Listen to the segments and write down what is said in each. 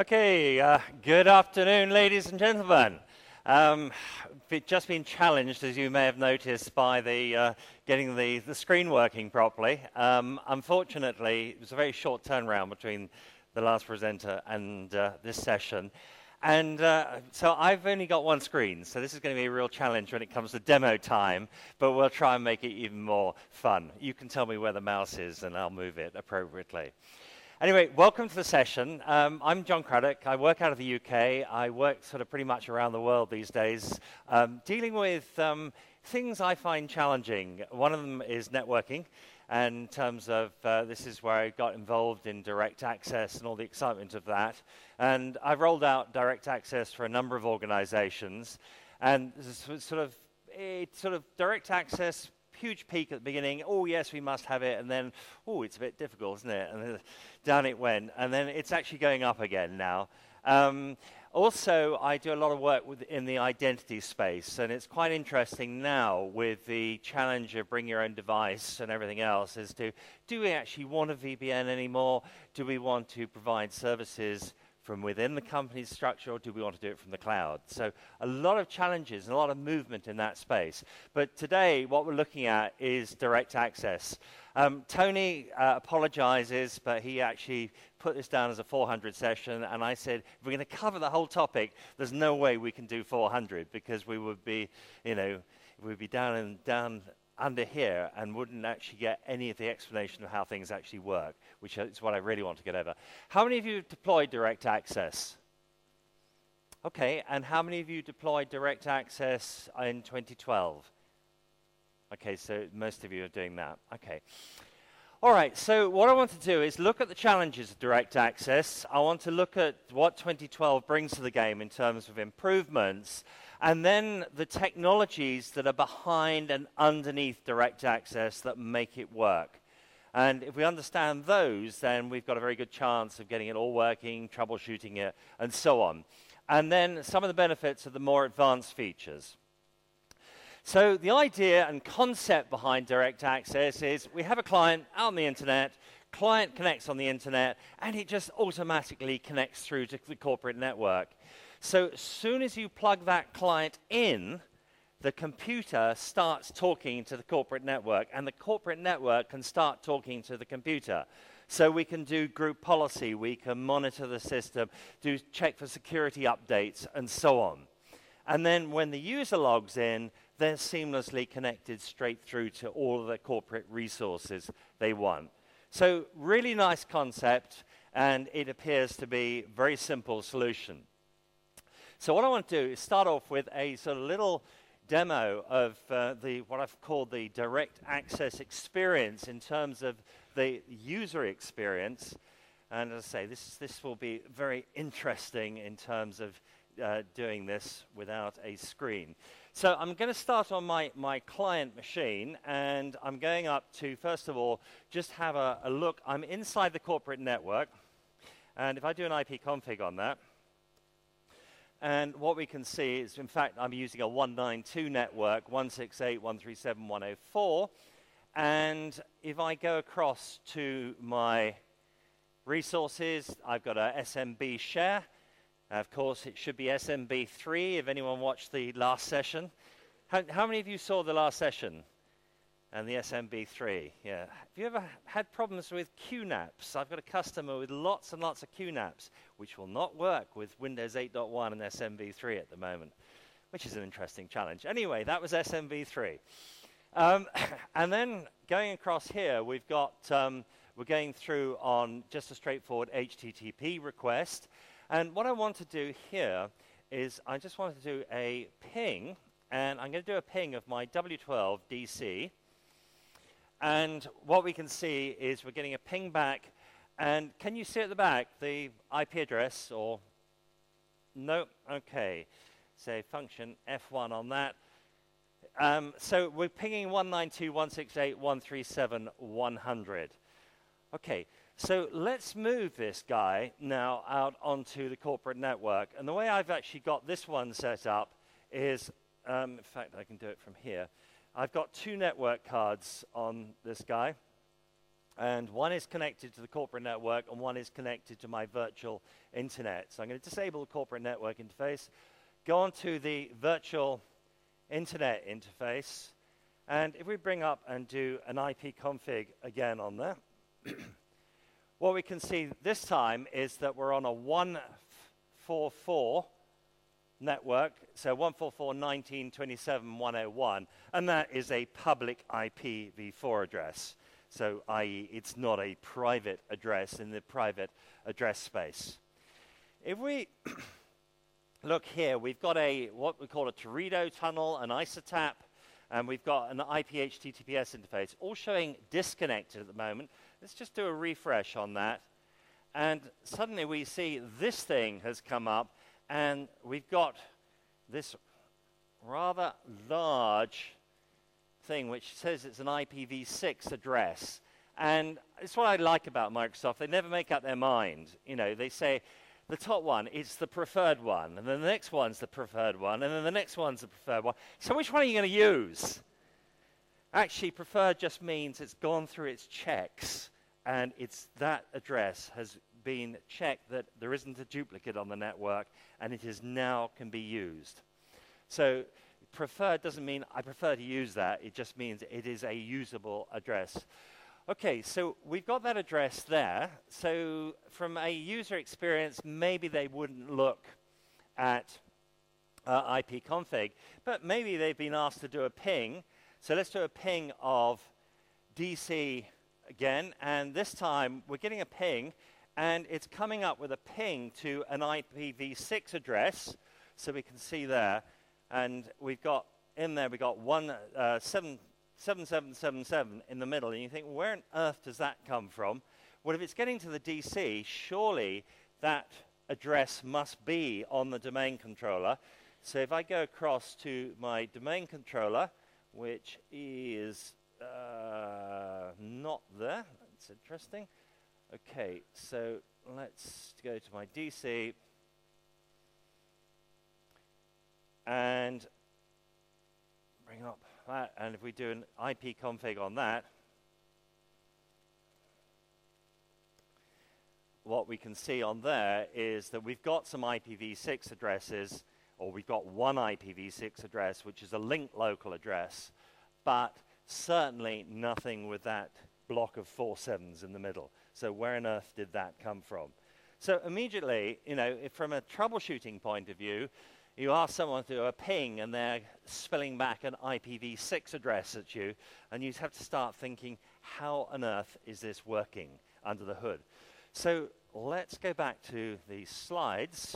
Okay, good afternoon, ladies and gentlemen. We've just been challenged, as you may have noticed, by the getting the screen working properly. Unfortunately, it was a very short turnaround between the last presenter and this session. And so I've only got one screen, so this is going to be a real challenge when it comes to demo time, but we'll try and make it even more fun. You can tell me where the mouse is, and I'll move it appropriately. Anyway, welcome to the session. I'm John Craddock. I work out of the UK. I work sort of pretty much around the world these days, dealing with things I find challenging. One of them is networking, and in terms of this is where I got involved in direct access and all the excitement of that. And I've rolled out direct access for a number of organizations, and this is sort of direct access, huge peak at the beginning. Oh, yes, we must have it. And then, oh, it's a bit difficult, isn't it? And then down it went. And then it's actually going up again now. Also, I do a lot of work in the identity space. And it's quite interesting now with the challenge of bring your own device and everything else as to, do we actually want a VPN anymore? Do we want to provide services from within the company's structure, or do we want to do it from the cloud? So a lot of challenges and a lot of movement in that space. But today, what we're looking at is direct access. Tony apologizes, but he actually put this down as a 400 session, and I said, if we're going to cover the whole topic, there's no way we can do 400, because we would be, we'd be down under here and wouldn't actually get any of the explanation of how things actually work, which is what I really want to get over. How many of you have deployed direct access? Okay, and how many of you deployed direct access in 2012? Okay, so most of you are doing that. Okay. All right, so what I want to do is look at the challenges of direct access. I want to look at what 2012 brings to the game in terms of improvements, and then the technologies that are behind and underneath direct access that make it work. And if we understand those, then we've got a very good chance of getting it all working, troubleshooting it, and so on. And then some of the benefits of the more advanced features. So the idea and concept behind direct access is we have a client out on the internet, client connects on the internet, and it just automatically connects through to the corporate network. So as soon as you plug that client in, the computer starts talking to the corporate network, and the corporate network can start talking to the computer. So we can do group policy, we can monitor the system, check for security updates, and so on. And then when the user logs in, they're seamlessly connected straight through to all of the corporate resources they want. So really nice concept, and it appears to be a very simple solution. So what I want to do is start off with a sort of little demo of what I've called the direct access experience in terms of the user experience. And as I say, this will be very interesting in terms of doing this without a screen. So I'm going to start on my client machine, and I'm going up to, first of all, just have a look. I'm inside the corporate network, and if I do an IP config on that, and what we can see is, in fact, I'm using a 192 network, 168.137.104, and if I go across to my resources, I've got a SMB share. Of course, it should be SMB3, if anyone watched the last session. How many of you saw the last session and the SMB3? Yeah. Have you ever had problems with QNAPs? I've got a customer with lots and lots of QNAPs, which will not work with Windows 8.1 and SMB3 at the moment, which is an interesting challenge. Anyway, that was SMB3. And then going across here, we've got, we're going through on just a straightforward HTTP request. And what I want to do here is I just want to do a ping, and I'm going to do a ping of my W12 DC. And what we can see is we're getting a ping back. And can you see at the back the IP address or no? Okay. Say function F1 on that. So we're pinging 192.168.137.100. Okay. So let's move this guy now out onto the corporate network. And the way I've actually got this one set up is, in fact, I can do it from here. I've got two network cards on this guy. And one is connected to the corporate network, and one is connected to my virtual internet. So I'm going to disable the corporate network interface, go on to the virtual internet interface, and if we bring up and do an IP config again on there, what we can see this time is that we're on a 144 network, so 144.19.27.101, and that is a public IPv4 address. So, i.e., it's not a private address in the private address space. If we look here, we've got what we call a Teredo tunnel, an ISOTAP, and we've got an IP HTTPS interface, all showing disconnected at the moment. Let's just do a refresh on that. And suddenly we see this thing has come up, and we've got this rather large thing which says it's an IPv6 address. And it's what I like about Microsoft. They never make up their mind. You know, they say the top one is the preferred one, and then the next one's the preferred one, and then the next one's the preferred one. So which one are you going to use? Actually, preferred just means it's gone through its checks, and that address has been checked that there isn't a duplicate on the network, and it is now can be used. So preferred doesn't mean I prefer to use that. It just means it is a usable address. Okay, so we've got that address there. So from a user experience, maybe they wouldn't look at IP config, but maybe they've been asked to do a ping. So let's do a ping of DC again, and this time we're getting a ping, and it's coming up with a ping to an IPv6 address, so we can see there. And we've got in there, we've got 7777 in the middle. And you think, well, where on earth does that come from? Well, if it's getting to the DC, surely that address must be on the domain controller. So if I go across to my domain controller, which is not there. That's interesting. Okay, so let's go to my DC. And bring up that, and if we do an IP config on that, what we can see on there is that we've got some IPv6 addresses, or we've got one IPv6 address, which is a linked local address, but certainly nothing with that block of 4 sevens in the middle. So where on earth did that come from? So immediately, you know, from a troubleshooting point of view, you ask someone to do a ping, and they're spilling back an IPv6 address at you, and you have to start thinking, how on earth is this working under the hood? So let's go back to the slides.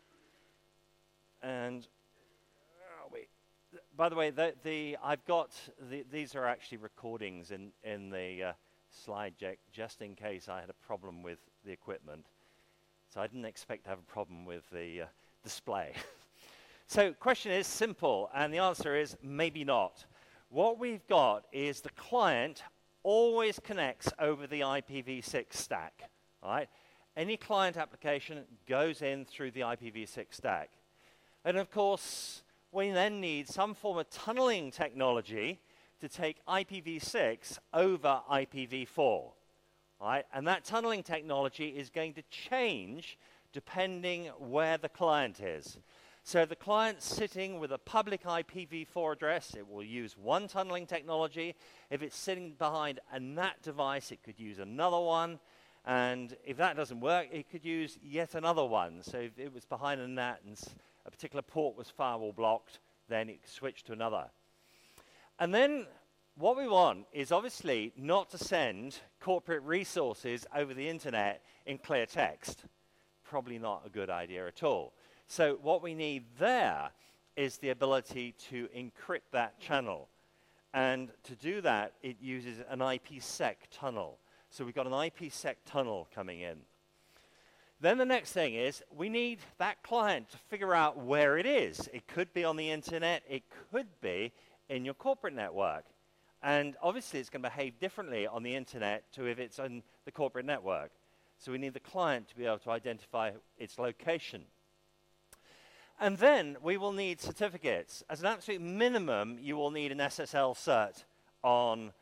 And by the way, I've got these are actually recordings in the slide deck, just in case I had a problem with the equipment. So I didn't expect to have a problem with the display. So question is simple, and the answer is maybe not. What we've got is the client always connects over the IPv6 stack. All right? Any client application goes in through the IPv6 stack. And of course, we then need some form of tunneling technology to take IPv6 over IPv4. All right? And that tunneling technology is going to change depending where the client is. So the client's sitting with a public IPv4 address, it will use one tunneling technology. If it's sitting behind a NAT device, it could use another one. And if that doesn't work, it could use yet another one. So if it was behind a NAT and a particular port was firewall blocked, then it could switch to another. And then what we want is obviously not to send corporate resources over the internet in clear text. Probably not a good idea at all. So what we need there is the ability to encrypt that channel. And to do that, it uses an IPsec tunnel. So we've got an IPsec tunnel coming in. Then the next thing is we need that client to figure out where it is. It could be on the internet. It could be in your corporate network. And obviously, it's going to behave differently on the internet to if it's on the corporate network. So we need the client to be able to identify its location. And then we will need certificates. As an absolute minimum, you will need an SSL cert on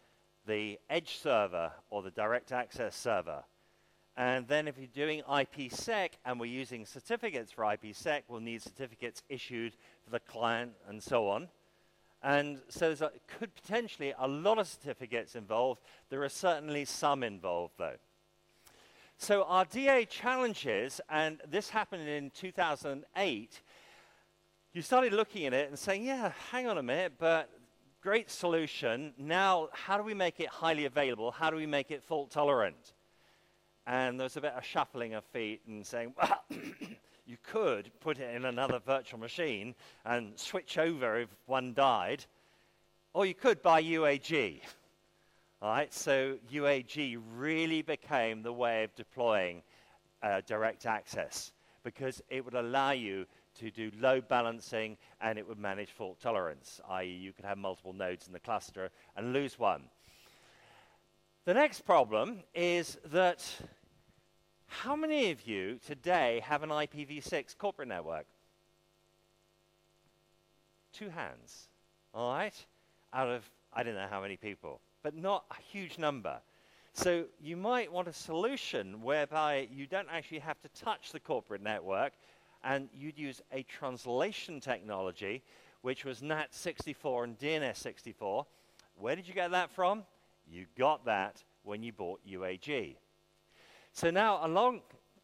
the edge server or the direct access server. And then if you're doing IPsec and we're using certificates for IPsec, we'll need certificates issued for the client and so on. And so there could potentially a lot of certificates involved. There are certainly some involved, though. So our DA challenges, and this happened in 2008, you started looking at it and saying, yeah, hang on a minute, but great solution. Now, how do we make it highly available? How do we make it fault tolerant? And there's a bit of shuffling of feet and saying, well, you could put it in another virtual machine and switch over if one died, or you could buy UAG. All right, so UAG really became the way of deploying direct access because it would allow you to do load balancing and it would manage fault tolerance, i.e. you could have multiple nodes in the cluster and lose one. The next problem is that how many of you today have an IPv6 corporate network? 2 hands, all right? Out of, I don't know how many people, but not a huge number. So you might want a solution whereby you don't actually have to touch the corporate network and you'd use a translation technology, which was NAT64 and DNS64. Where did you get that from? You got that when you bought UAG. So now along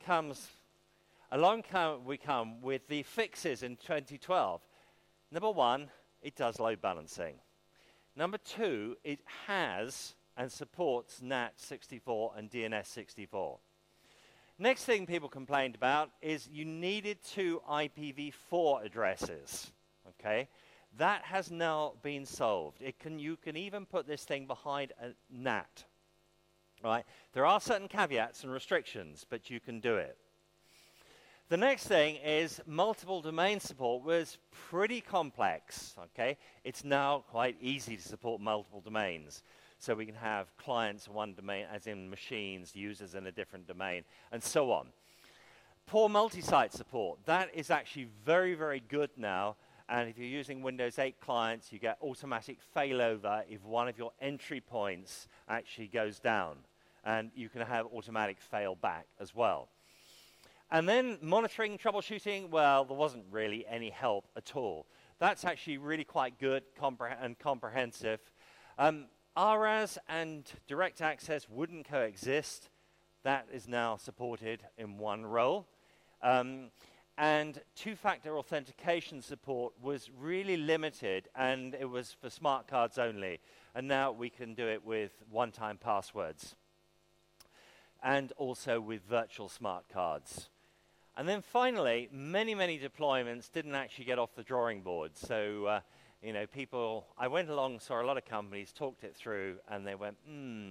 we come with the fixes in 2012. Number 1, it does load balancing. Number 2, it has and supports NAT64 and DNS64. Next thing people complained about is you needed 2 IPv4 addresses. Okay, that has now been solved. You can even put this thing behind a NAT. Right? There are certain caveats and restrictions, but you can do it. The next thing is multiple domain support was pretty complex. Okay, it's now quite easy to support multiple domains. So we can have clients in one domain, as in machines, users in a different domain, and so on. Poor multi-site support. That is actually very, very good now. And if you're using Windows 8 clients, you get automatic failover if one of your entry points actually goes down. And you can have automatic fail back as well. And then monitoring, troubleshooting, well, there wasn't really any help at all. That's actually really quite good and comprehensive. RAS and direct access wouldn't coexist. That is now supported in one role. And two-factor authentication support was really limited, and it was for smart cards only. And now we can do it with one-time passwords and also with virtual smart cards. And then finally, many, many deployments didn't actually get off the drawing board. So, you know, I went along, saw a lot of companies, talked it through, and they went,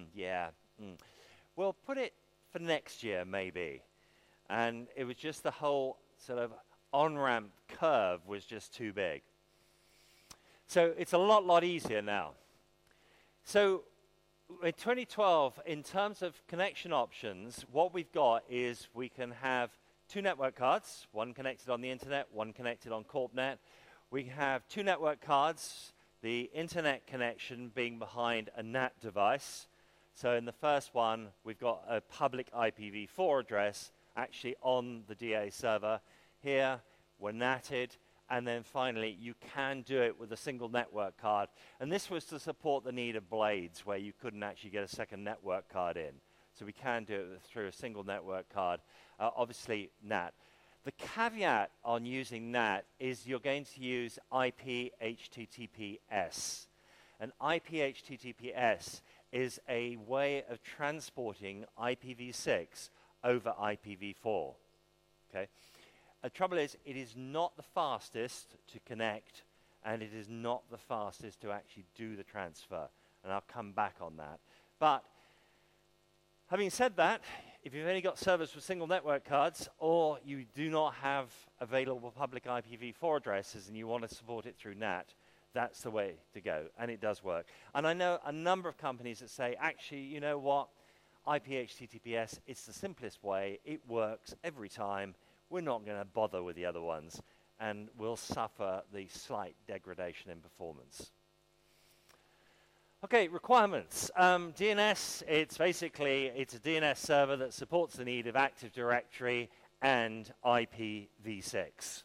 We'll put it for next year, maybe. And it was just the whole sort of on-ramp curve was just too big. So it's a lot easier now. So in 2012, in terms of connection options, what we've got is we can have 2 network cards, one connected on the internet, one connected on CorpNet. We have 2 network cards, the internet connection being behind a NAT device. So in the first one, we've got a public IPv4 address actually on the DA server. Here, we're NATed. And then finally, you can do it with a single network card. And this was to support the need of blades, where you couldn't actually get a second network card in. So we can do it through a single network card, obviously NAT. The caveat on using NAT is you're going to use IP HTTPS. And IP HTTPS is a way of transporting IPv6 over IPv4. Okay? The trouble is, it is not the fastest to connect, and it is not the fastest to actually do the transfer. And I'll come back on that. But having said that, if you've only got servers with single network cards, or you do not have available public IPv4 addresses and you want to support it through NAT, that's the way to go, and it does work. And I know a number of companies that say, actually, you know what, IP HTTPS, it's the simplest way, it works every time, we're not going to bother with the other ones, and we'll suffer the slight degradation in performance. Okay, requirements. DNS, it's a DNS server that supports the need of Active Directory and IPv6.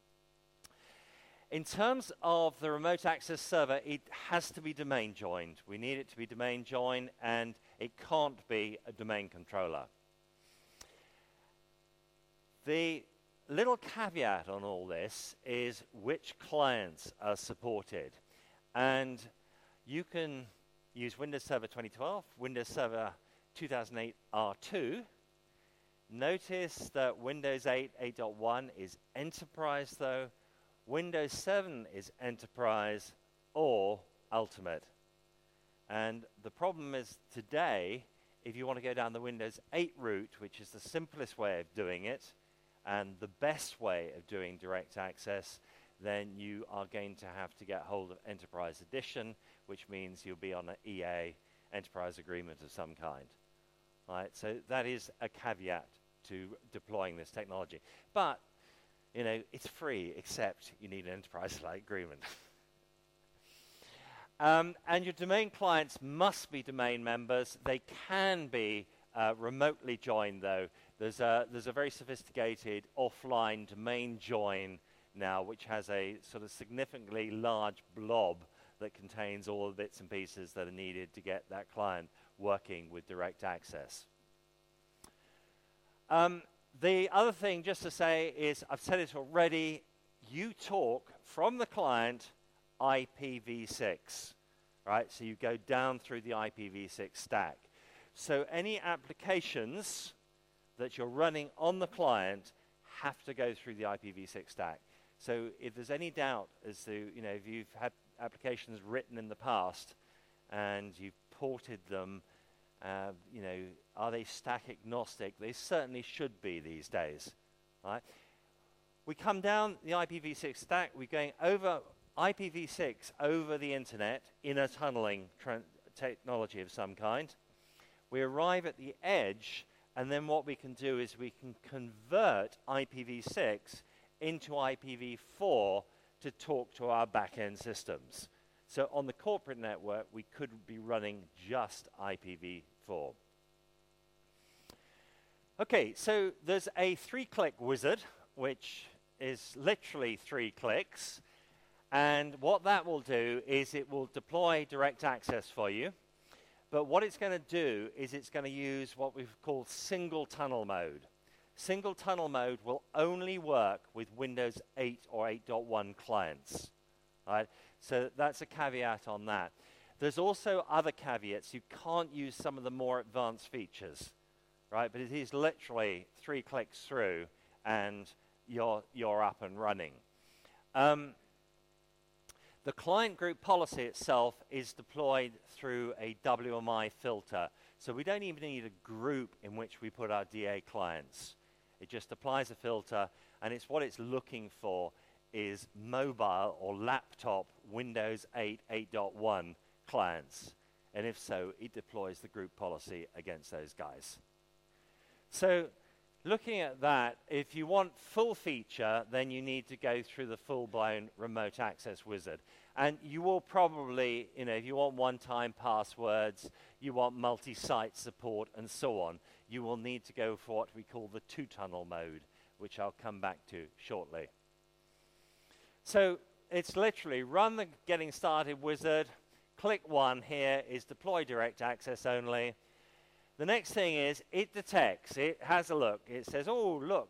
In terms of the remote access server, it has to be domain joined. We need it to be domain joined, and it can't be a domain controller. The little caveat on all this is which clients are supported. And you can use Windows Server 2012, Windows Server 2008 R2. Notice that Windows 8 8.1 is Enterprise, though. Windows 7 is Enterprise or Ultimate. And the problem is today, if you want to go down the Windows 8 route, which is the simplest way of doing it, and the best way of doing direct access, then you are going to have to get hold of Enterprise Edition, which means you'll be on an EA enterprise agreement of some kind. Right? So that is a caveat to deploying this technology. But, you know, it's free, except you need an enterprise-like agreement. And your domain clients must be domain members. They can be remotely joined, though. There's a very sophisticated offline domain join now, which has a sort of significantly large blob that contains all the bits and pieces that are needed to get that client working with direct access. The other thing just to say is, I've said it already, you talk from the client IPv6, right? So you go down through the IPv6 stack. So any applications that you're running on the client have to go through the IPv6 stack. So if there's any doubt as to, you know, if you've had applications written in the past and you've ported them, you know, are they stack agnostic? They certainly should be these days, right? We come down the IPv6 stack, we're going over IPv6 over the internet in a tunneling technology of some kind. We arrive at the edge, and then what we can do is we can convert IPv6 into IPv4 to talk to our back-end systems. So on the corporate network, we could be running just IPv4. Okay, so there's a 3-click wizard, which is literally 3 clicks. And what that will do is it will deploy direct access for you. But what it's going to do is it's going to use what we've called single tunnel mode. Single tunnel mode will only work with Windows 8 or 8.1 clients. Right? So that's a caveat on that. There's also other caveats. You can't use some of the more advanced features. Right? But it is literally 3 clicks through and you're up and running. The client group policy itself is deployed through a WMI filter. So we don't even need a group in which we put our DA clients. It just applies a filter, and it's what it's looking for is mobile or laptop Windows 8 8.1 clients. And if so, it deploys the group policy against those guys. So looking at that, if you want full feature, then you need to go through the full-blown remote access wizard. And you will probably, you know, if you want one-time passwords, you want multi-site support, and so on, you will need to go for what we call the 2-tunnel mode, which I'll come back to shortly. So it's literally run the getting started wizard, click 1 here is deploy direct access only. The next thing is it detects, it has a look, it says, oh, look,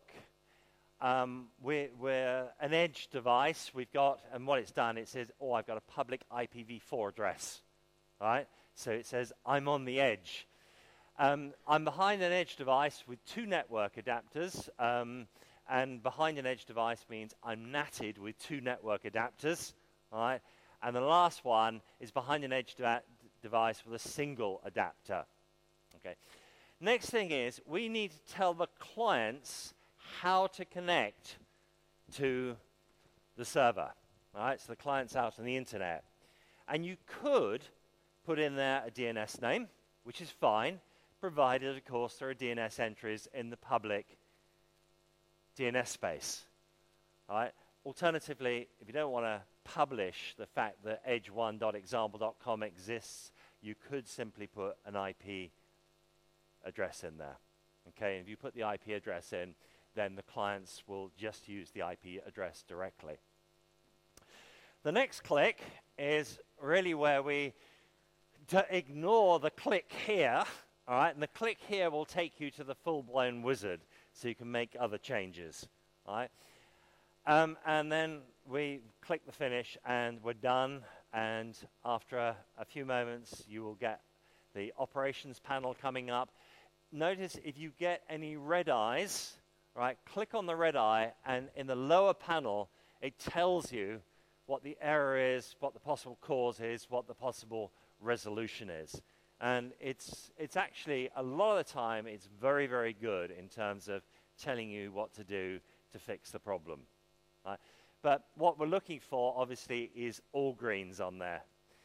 we're an edge device we've got, and what it's done, it says, oh, I've got a public IPv4 address, right? So it says, I'm on the edge. I'm behind an edge device with 2 network adapters, and behind an edge device means I'm NATed with 2 network adapters, right? And the last one is behind an edge device with a single adapter. Okay. Next thing is we need to tell the clients how to connect to the server. Right? So the client's out on the internet. And you could put in there a DNS name, which is fine, provided, of course, there are DNS entries in the public DNS space. All right? Alternatively, if you don't want to publish the fact that edge1.example.com exists you could simply put an IP address in there. Okay, and if you put the IP address in, then the clients will just use the IP address directly. The next click is really where we ignore the click here, all right, and the click here will take you to the full-blown wizard, so you can make other changes, all right? And then we click the finish, and we're done, and after a few moments, you will get the operations panel coming up. Notice if you get any red eyes, right, click on the red eye, and in the lower panel, it tells you what the error is, what the possible cause is, what the possible resolution is. And it's actually, a lot of the time, it's very, very good in terms of telling you what to do to fix the problem. Right? But what we're looking for, obviously, is all greens on there.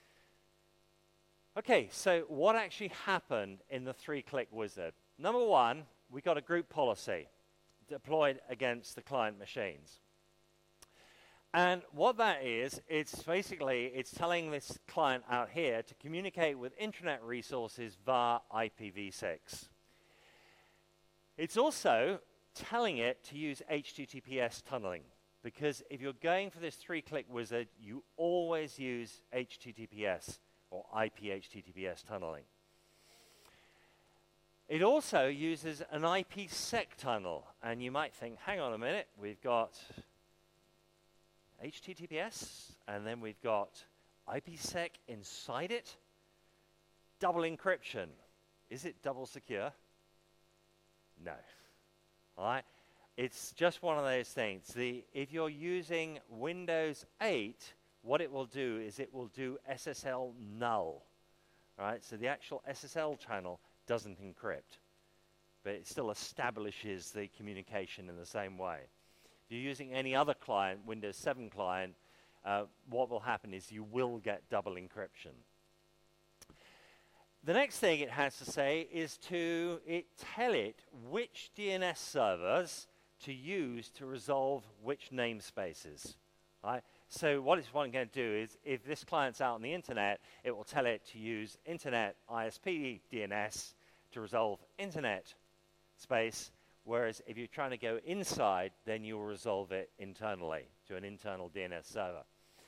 Okay, so what actually happened in the three-click wizard? Number one, we got a group policy deployed against the client machines. And what that is, it's basically, it's telling this client out here to communicate with intranet resources via IPv6. It's also telling it to use HTTPS tunneling, because if you're going for this three-click wizard, you always use HTTPS or IP HTTPS tunneling. It also uses an IPsec tunnel, and you might think, hang on a minute, we've got HTTPS, and then we've got IPsec inside it. Double encryption. Is it double secure? No. All right? It's just one of those things. If you're using Windows 8, what it will do is it will do SSL null. All right? So the actual SSL channel doesn't encrypt, but it still establishes the communication in the same way. If you're using any other client, Windows 7 client, what will happen is you will get double encryption. The next thing it has to say is to tell it which DNS servers to use to resolve which namespaces. Right? So what it's going to do is, if this client's out on the internet, it will tell it to use Internet ISP DNS to resolve Internet space. Whereas if you're trying to go inside, then you'll resolve it internally to an internal DNS server.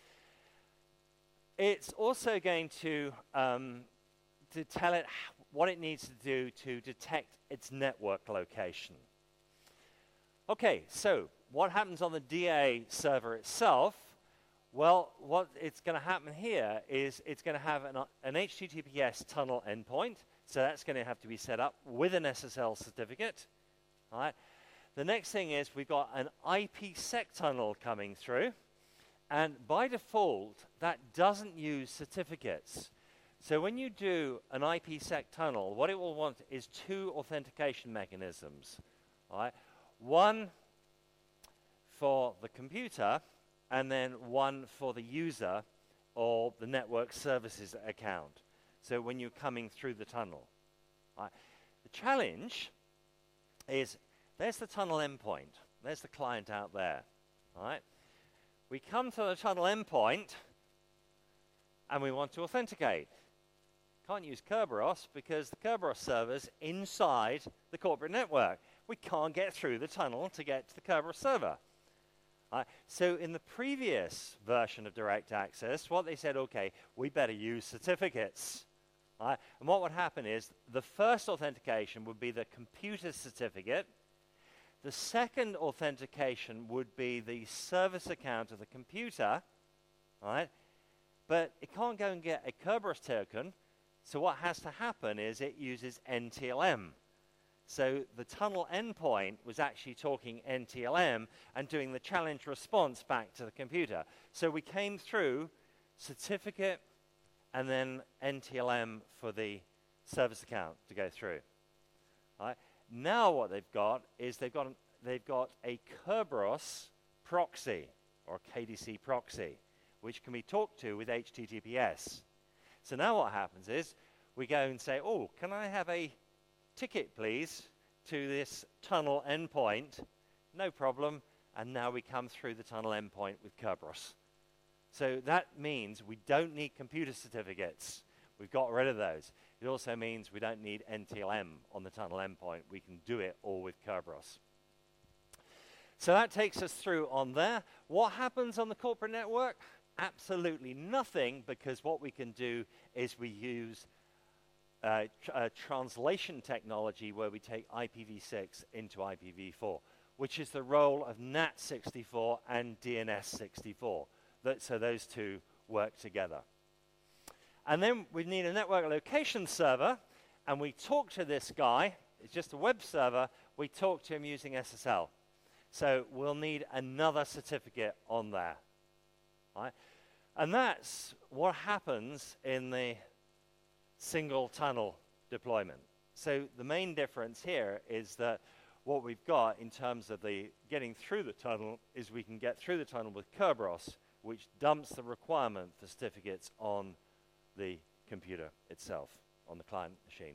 It's also going to tell it what it needs to do to detect its network location. Okay, so what happens on the DA server itself? Well, what it's going to happen here is it's going to have an HTTPS tunnel endpoint. So that's going to have to be set up with an SSL certificate. All right. The next thing is we've got an IPsec tunnel coming through, and by default that doesn't use certificates. So when you do an IPsec tunnel, what it will want is two authentication mechanisms. All right. One for the computer, and then one for the user or the network services account. So when you're coming through the tunnel. All right. The challenge is there's the tunnel endpoint. There's the client out there. All right? We come to the tunnel endpoint, and we want to authenticate. Can't use Kerberos because the Kerberos server's inside the corporate network. We can't get through the tunnel to get to the Kerberos server. All right? So in the previous version of Direct Access, what they said, okay, we better use certificates. Right? And what would happen is the first authentication would be the computer certificate. The second authentication would be the service account of the computer. Right? But it can't go and get a Kerberos token. So what has to happen is it uses NTLM. So the tunnel endpoint was actually talking NTLM and doing the challenge response back to the computer. So we came through certificate and then NTLM for the service account to go through. All right. Now what they've got is they've got a Kerberos proxy or KDC proxy, which can be talked to with HTTPS. So now what happens is we go and say, oh, can I have a ticket, please, to this tunnel endpoint? No problem. And now we come through the tunnel endpoint with Kerberos. So that means we don't need computer certificates. We've got rid of those. It also means we don't need NTLM on the tunnel endpoint. We can do it all with Kerberos. So that takes us through on there. What happens on the corporate network? Absolutely nothing, because what we can do is we use translation technology where we take IPv6 into IPv4, which is the role of NAT64 and DNS64. So those two work together. And then we need a network location server, and we talk to this guy. It's just a web server. We talk to him using SSL. So we'll need another certificate on there. Right? And that's what happens in the single tunnel deployment. So the main difference here is that what we've got in terms of the getting through the tunnel is we can get through the tunnel with Kerberos, which dumps the requirement for certificates on the computer itself, on the client machine.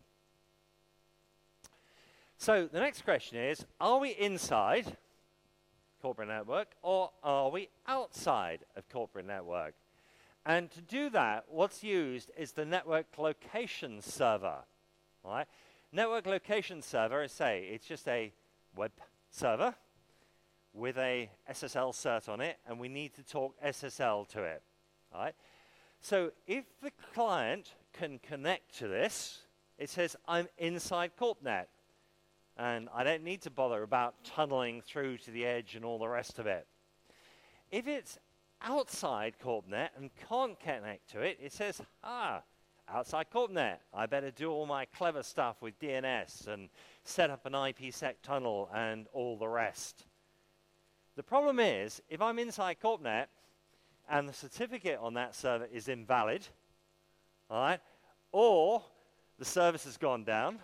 So the next question is, are we inside corporate network or are we outside of corporate network? And to do that, what's used is the network location server. Right? Network location server, as I say, it's just a web server with a SSL cert on it, and we need to talk SSL to it. Right? So if the client can connect to this, it says, I'm inside CorpNet. And I don't need to bother about tunneling through to the edge and all the rest of it. If it's outside CorpNet and can't connect to it, it says, outside CorpNet. I better do all my clever stuff with DNS and set up an IPsec tunnel and all the rest. The problem is, if I'm inside CorpNet and the certificate on that server is invalid, all right, or the service has gone down,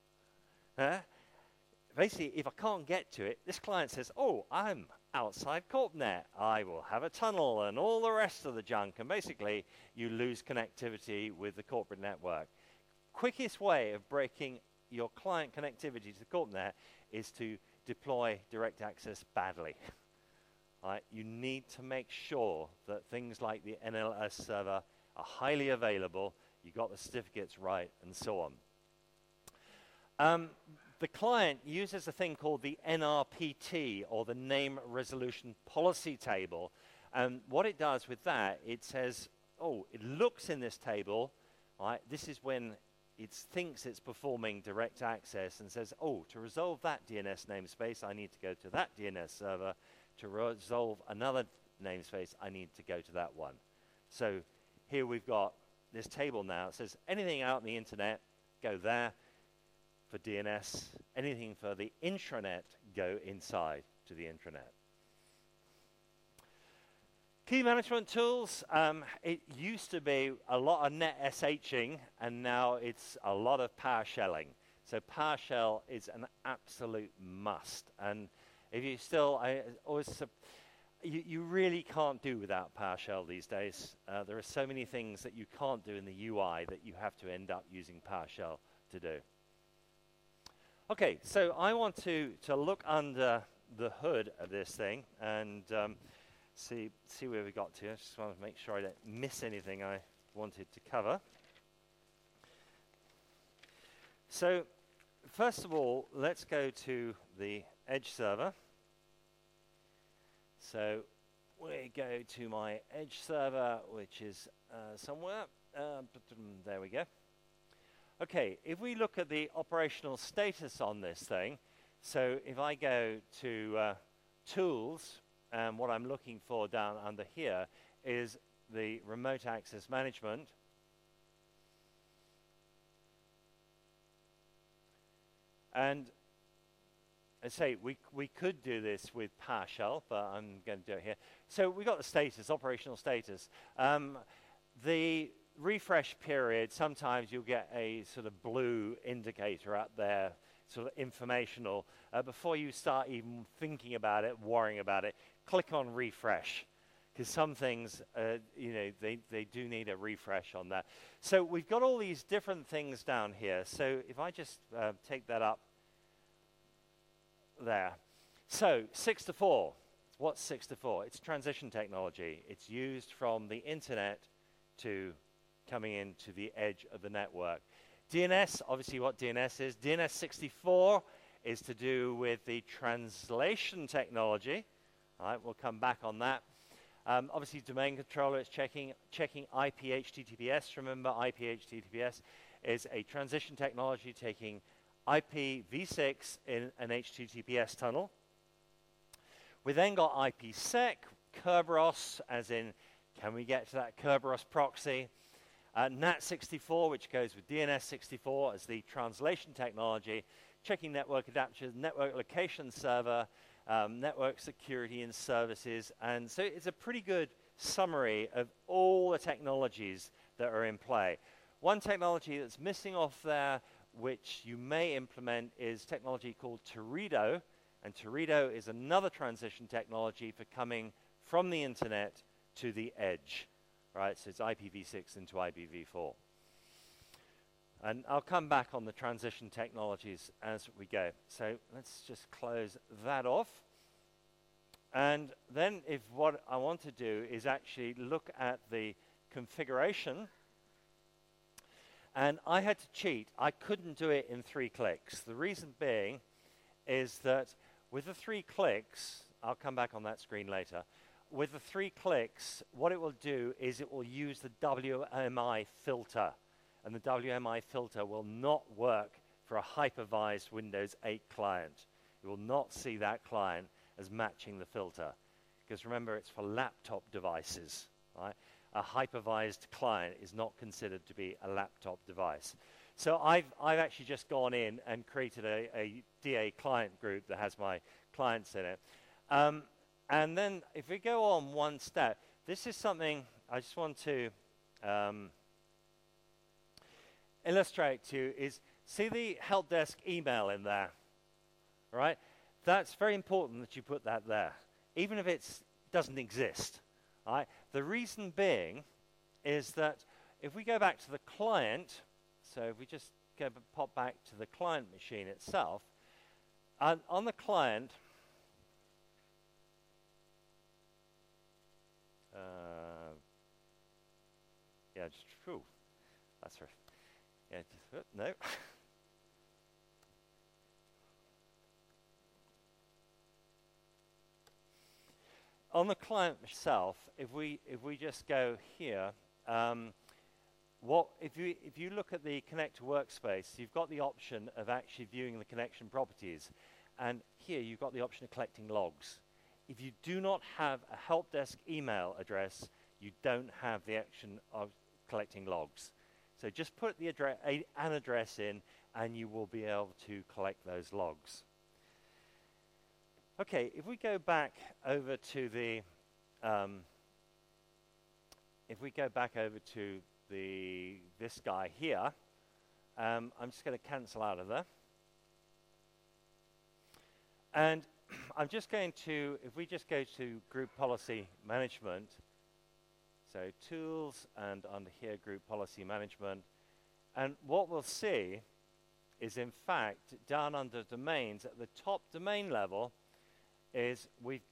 basically, if I can't get to it, this client says, oh, I'm outside CorpNet. I will have a tunnel and all the rest of the junk. And basically, you lose connectivity with the corporate network. Quickest way of breaking your client connectivity to CorpNet is to deploy direct access badly. Right? You need to make sure that things like the NLS server are highly available, you got the certificates right, and so on. The client uses a thing called the NRPT, or the Name Resolution Policy Table. And what it does with that, it says, oh, it looks in this table, right? This is when it thinks it's performing direct access and says, oh, to resolve that DNS namespace, I need to go to that DNS server. To resolve another namespace, I need to go to that one. So here we've got this table now. It says anything out on the internet, go there. For DNS, anything for the intranet, go inside to the intranet. Key management tools, it used to be a lot of net SHing, and now it's a lot of PowerShelling. So PowerShell is an absolute must. And if you still, you really can't do without PowerShell these days. There are so many things that you can't do in the UI that you have to end up using PowerShell to do. Okay, so I want to look under the hood of this thing and see where we got to. I just want to make sure I don't miss anything I wanted to cover. So first of all, let's go to the Edge server. So we go to my Edge server, which is somewhere. There we go. Okay, if we look at the operational status on this thing, so if I go to Tools, and what I'm looking for down under here is the Remote Access Management. And I say we could do this with PowerShell, but I'm going to do it here. So we got the status, operational status. The refresh period, sometimes you'll get a sort of blue indicator up there, sort of informational. Before you start even thinking about it, worrying about it, click on refresh, because some things, they do need a refresh on that. So we've got all these different things down here. So if I just take that up there. So 6 to 4. What's 6 to 4? It's transition technology. It's used from the internet to coming into the edge of the network. DNS, obviously what DNS is. DNS 64 is to do with the translation technology. All right, we'll come back on that. Obviously, domain controller is checking IP HTTPS. Remember, IP HTTPS is a transition technology taking IPv6 in an HTTPS tunnel. We then got IPsec, Kerberos, as in, can we get to that Kerberos proxy? NAT64, which goes with DNS64 as the translation technology, checking network adapters, network location server, network security and services. And so it's a pretty good summary of all the technologies that are in play. One technology that's missing off there, which you may implement, is technology called Teredo. And Teredo is another transition technology for coming from the internet to the edge. Right, so it's IPv6 into IPv4. And I'll come back on the transition technologies as we go. So let's just close that off. And then if what I want to do is actually look at the configuration. And I had to cheat. I couldn't do it in 3 clicks. The reason being is that with the 3 clicks, I'll come back on that screen later. With the 3 clicks, what it will do is it will use the WMI filter. And the WMI filter will not work for a hypervised Windows 8 client. You will not see that client as matching the filter. Because remember, it's for laptop devices. Right? A hypervised client is not considered to be a laptop device. So I've actually just gone in and created a DA client group that has my clients in it. And then if we go on one step, this is something I just want to illustrate to you is, see the help desk email in there, right? That's very important that you put that there, even if it doesn't exist, right? The reason being is that if we go back to the client, so if we just pop back to the client machine itself, on the client, yeah, just true. That's right. Yeah, just, no. On the client itself, if we just go here, if you look at the connector workspace, you've got the option of actually viewing the connection properties, and here you've got the option of collecting logs. If you do not have a help desk email address, you don't have the action of collecting logs. So just put the an address in, and you will be able to collect those logs. Okay, if we go back over to the this guy here, I'm just going to cancel out of there, and I'm just going to, if we just go to Group Policy Management, so Tools, and under here, Group Policy Management, and what we'll see is, in fact, down under Domains, at the top domain level, is we've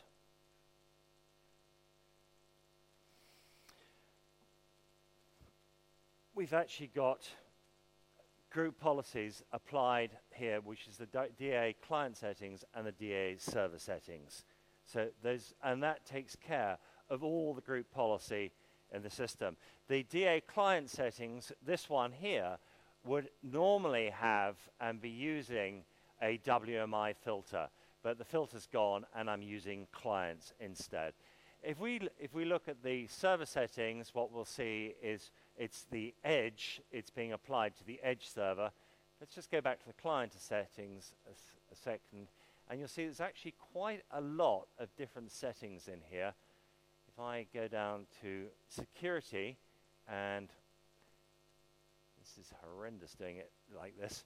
actually got group policies applied here, which is the DA client settings and the DA server settings. So and that takes care of all the group policy in the system. The DA client settings, this one here, would normally have and be using a WMI filter, but the filter's gone and I'm using clients instead. If we look at the server settings, what we'll see is it's the edge, it's being applied to the edge server. Let's just go back to the client settings a second, and you'll see there's actually quite a lot of different settings in here. If I go down to security, and this is horrendous doing it like this,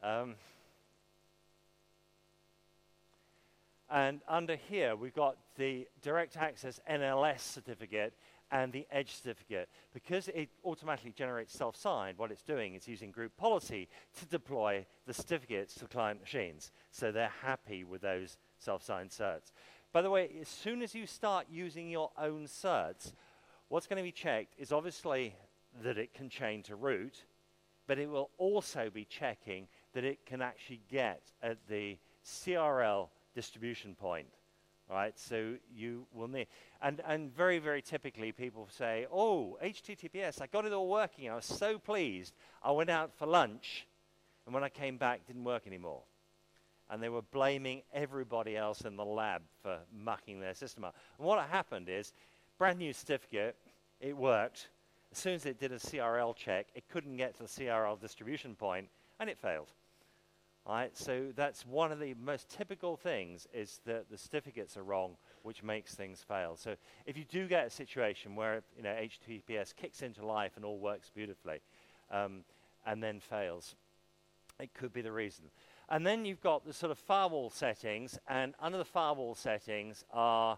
and under here, we've got the Direct Access NLS certificate and the Edge certificate. Because it automatically generates self-signed, what it's doing is using group policy to deploy the certificates to client machines. So they're happy with those self-signed certs. By the way, as soon as you start using your own certs, what's going to be checked is obviously that it can chain to root, but it will also be checking that it can actually get at the CRL distribution point, right? So you will need, and very, very typically people say, oh, HTTPS, I got it all working. I was so pleased. I went out for lunch, and when I came back, it didn't work anymore. And they were blaming everybody else in the lab for mucking their system up. And what happened is, brand new certificate, it worked. As soon as it did a CRL check, it couldn't get to the CRL distribution point, and it failed. All right, so that's one of the most typical things, is that the certificates are wrong, which makes things fail. So if you do get a situation where HTTPS kicks into life and all works beautifully, and then fails, it could be the reason. And then you've got the sort of firewall settings, and under the firewall settings are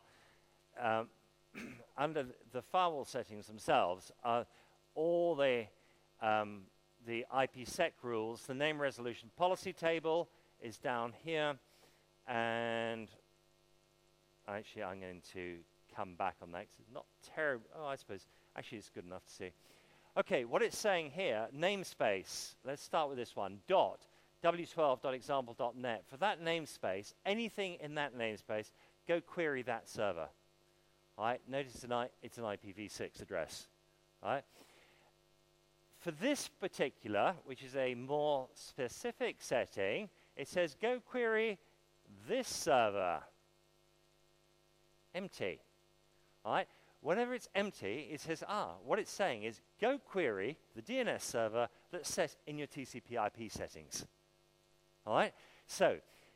under the firewall settings themselves are all the IPsec rules. The name resolution policy table is down here, and actually I'm going to come back on that because it's not terrible. Oh, I suppose actually it's good enough to see. Okay, what it's saying here, namespace. Let's start with this one. w12.example.net. For that namespace, anything in that namespace, go query that server. All right, notice it's an IPv6 address. All right. For this particular, which is a more specific setting, it says go query this server. Empty. All right. Whenever it's empty, it says, what it's saying is go query the DNS server that's set in your TCP IP settings. All right. So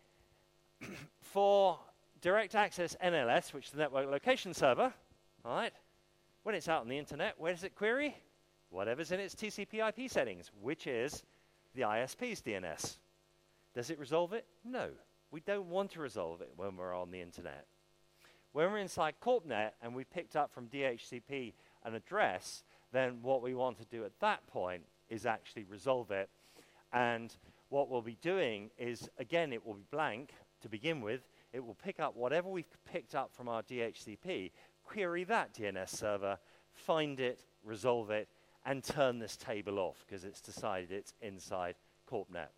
for direct access NLS, which is the network location server, all right, when it's out on the internet, where does it query? Whatever's in its TCP IP settings, which is the ISP's DNS. Does it resolve it? No. We don't want to resolve it when we're on the internet. When we're inside CorpNet and we picked up from DHCP an address, then what we want to do at that point is actually resolve it. And what we'll be doing is, again, it will be blank to begin with. It will pick up whatever we've picked up from our DHCP, query that DNS server, find it, resolve it, and turn this table off because it's decided it's inside CorpNet.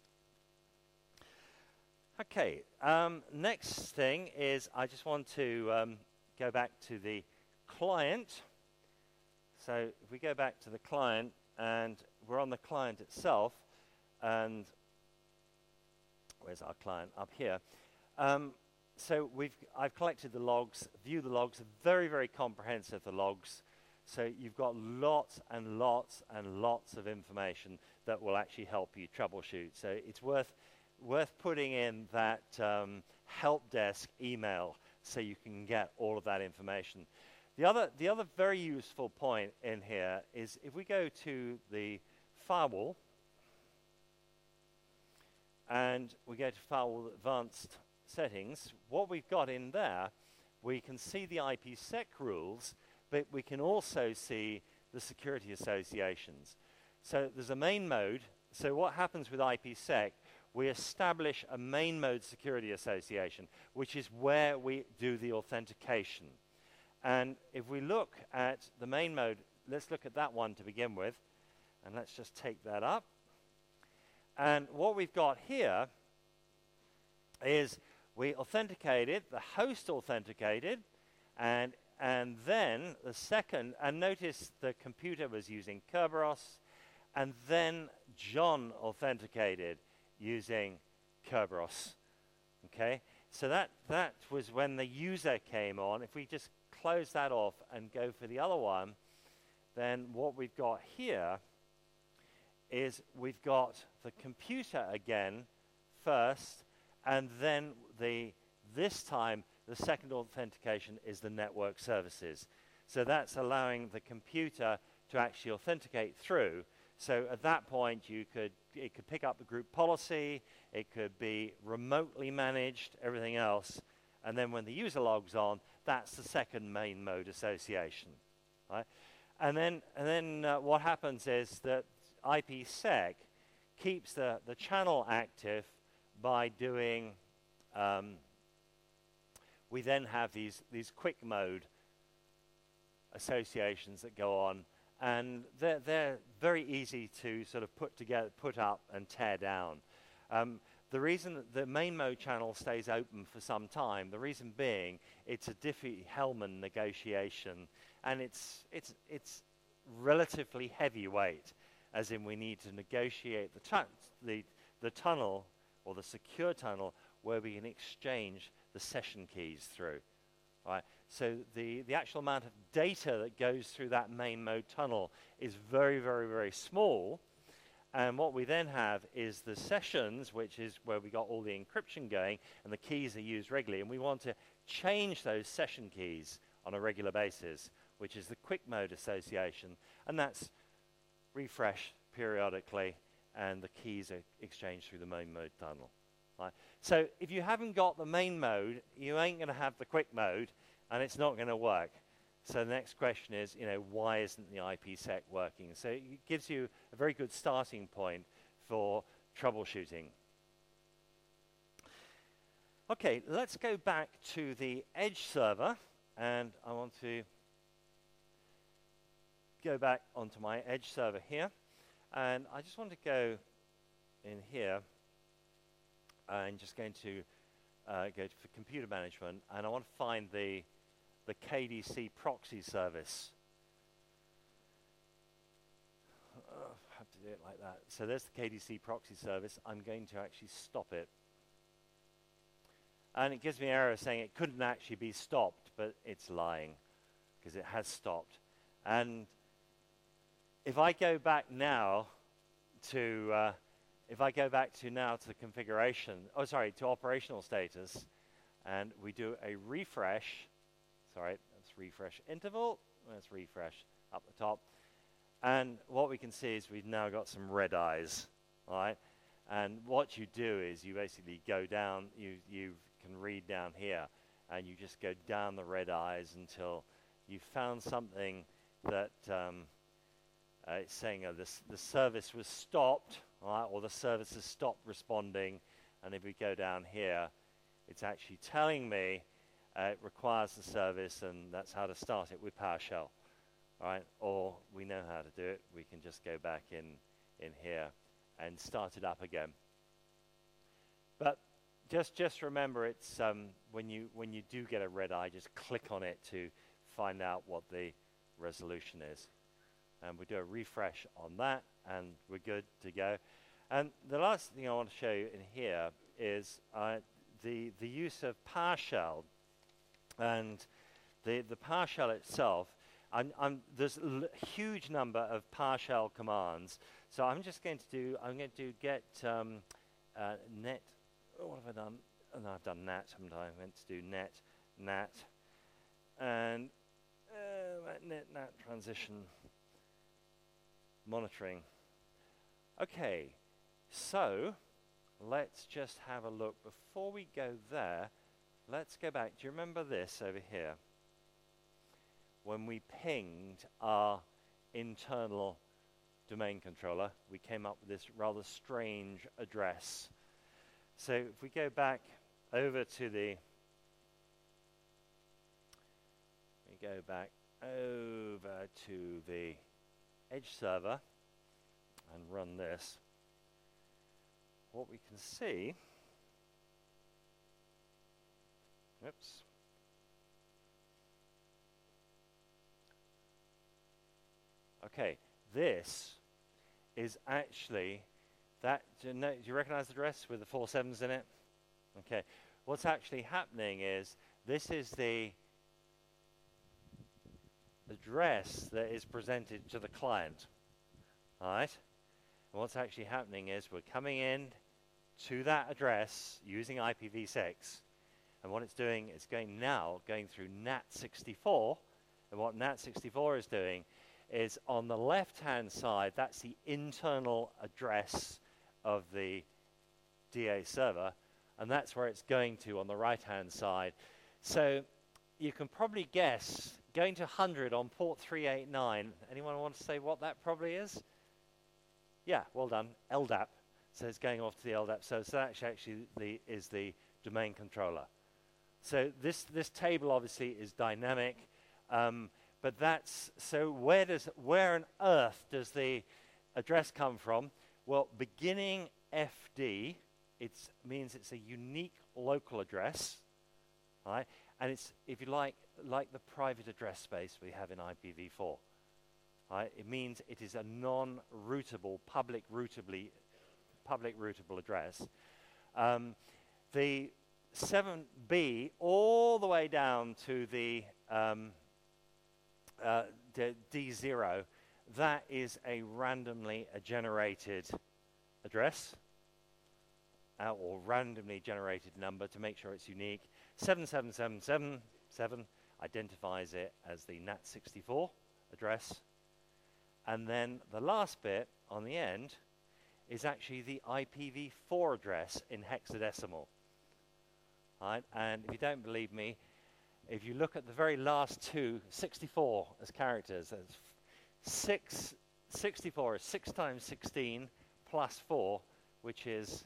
Okay, next thing is I just want to go back to the client. So if we go back to the client, and we're on the client itself, and where's our client? Up here. So I've collected the logs, view the logs, very, very comprehensive, the logs. So you've got lots and lots and lots of information that will actually help you troubleshoot. So it's worth putting in that help desk email so you can get all of that information. The other very useful point in here is if we go to the firewall and we go to firewall advanced settings, what we've got in there, we can see the IPsec rules, but we can also see the security associations. So there's a main mode. So what happens with IPsec, we establish a main mode security association, which is where we do the authentication. And if we look at the main mode, let's look at that one to begin with, and let's just take that up. And what we've got here is we authenticated, the host authenticated, and then the second, and notice the computer was using Kerberos, and then John authenticated using Kerberos. Okay, so that was when the user came on. If we just close that off and go for the other one, then what we've got here is we've got the computer again first, and then this time the second authentication is the network services. So that's allowing the computer to actually authenticate through. So at that point, it could pick up the group policy, it could be remotely managed, everything else, and then when the user logs on, that's the second main mode association, right? And then what happens is that IPsec keeps the channel active by doing. We then have these quick mode associations that go on, and they're very easy to sort of put together, put up and tear down. The reason that the main mode channel stays open for some time, the reason being it's a Diffie-Hellman negotiation, and it's relatively heavyweight, as in we need to negotiate the tunnel, or the secure tunnel, where we can exchange the session keys through. Right? So the actual amount of data that goes through that main mode tunnel is very, very, very small. And what we then have is the sessions, which is where we got all the encryption going, and the keys are used regularly. And we want to change those session keys on a regular basis, which is the quick mode association. And that's refreshed periodically, and the keys are exchanged through the main mode tunnel. Right? So if you haven't got the main mode, you ain't going to have the quick mode, and it's not going to work. So the next question is, why isn't the IPsec working? So it gives you a very good starting point for troubleshooting. Okay, let's go back to the Edge server, and I want to go back onto my Edge server here, and I just want to go in here, and just going to go for computer management, and I want to find the KDC proxy service. I have to do it like that. So there's the KDC proxy service. I'm going to actually stop it. And it gives me an error saying it couldn't actually be stopped, but it's lying, because it has stopped. And if I go back now to the configuration, to operational status, and we do a refresh. Sorry, that's refresh interval. Let's refresh up the top. And what we can see is we've now got some red eyes, all right? And what you do is you basically go down, you can read down here, and you just go down the red eyes until you found something that it's saying the service was stopped, all right, or the service has stopped responding. And if we go down here, it's actually telling me it requires the service, and that's how to start it with PowerShell, all right? Or we know how to do it. We can just go back in here and start it up again. But just remember, it's when you do get a red eye, just click on it to find out what the resolution is. And we do a refresh on that, and we're good to go. And the last thing I want to show you in here is the use of PowerShell. And the PowerShell itself, there's a huge number of PowerShell commands. So I'm going to do get net. Oh, what have I done? Oh, no, I've done nat, haven't I? I meant to do net, and net transition monitoring. Okay, so let's just have a look. Before we go there, let's go back. Do you remember this over here? When we pinged our internal domain controller, we came up with this rather strange address. So if we go back over to the Edge server and run this, what we can see, oops, okay, this is actually that. Do you recognize the address with the 4 7s in it? Okay, what's actually happening is this is the address that is presented to the client. All right, and what's actually happening is we're coming in to that address using IPv6, and what it's doing is going through NAT64, and what NAT64 is doing is on the left-hand side, that's the internal address of the DA server, and that's where it's going to on the right-hand side. So you can probably guess, going to 100 on port 389, anyone want to say what that probably is? Yeah, well done, LDAP. So it's going off to the LDAP. So that actually is the domain controller. So this table obviously is dynamic, But that's, so where on earth does the address come from? Well, beginning FD, it means it's a unique local address, right? And it's, if you like the private address space we have in IPv4. Right? It means it is a non-routable, public routable address. The 7B all the way down to the D0, that is a randomly generated address or randomly generated number to make sure it's unique. 77777 identifies it as the NAT64 address. And then the last bit on the end is actually the IPv4 address in hexadecimal. Right? And if you don't believe me, if you look at the very last two, 64 as characters, that's 64 is 6 times 16 plus 4, which is,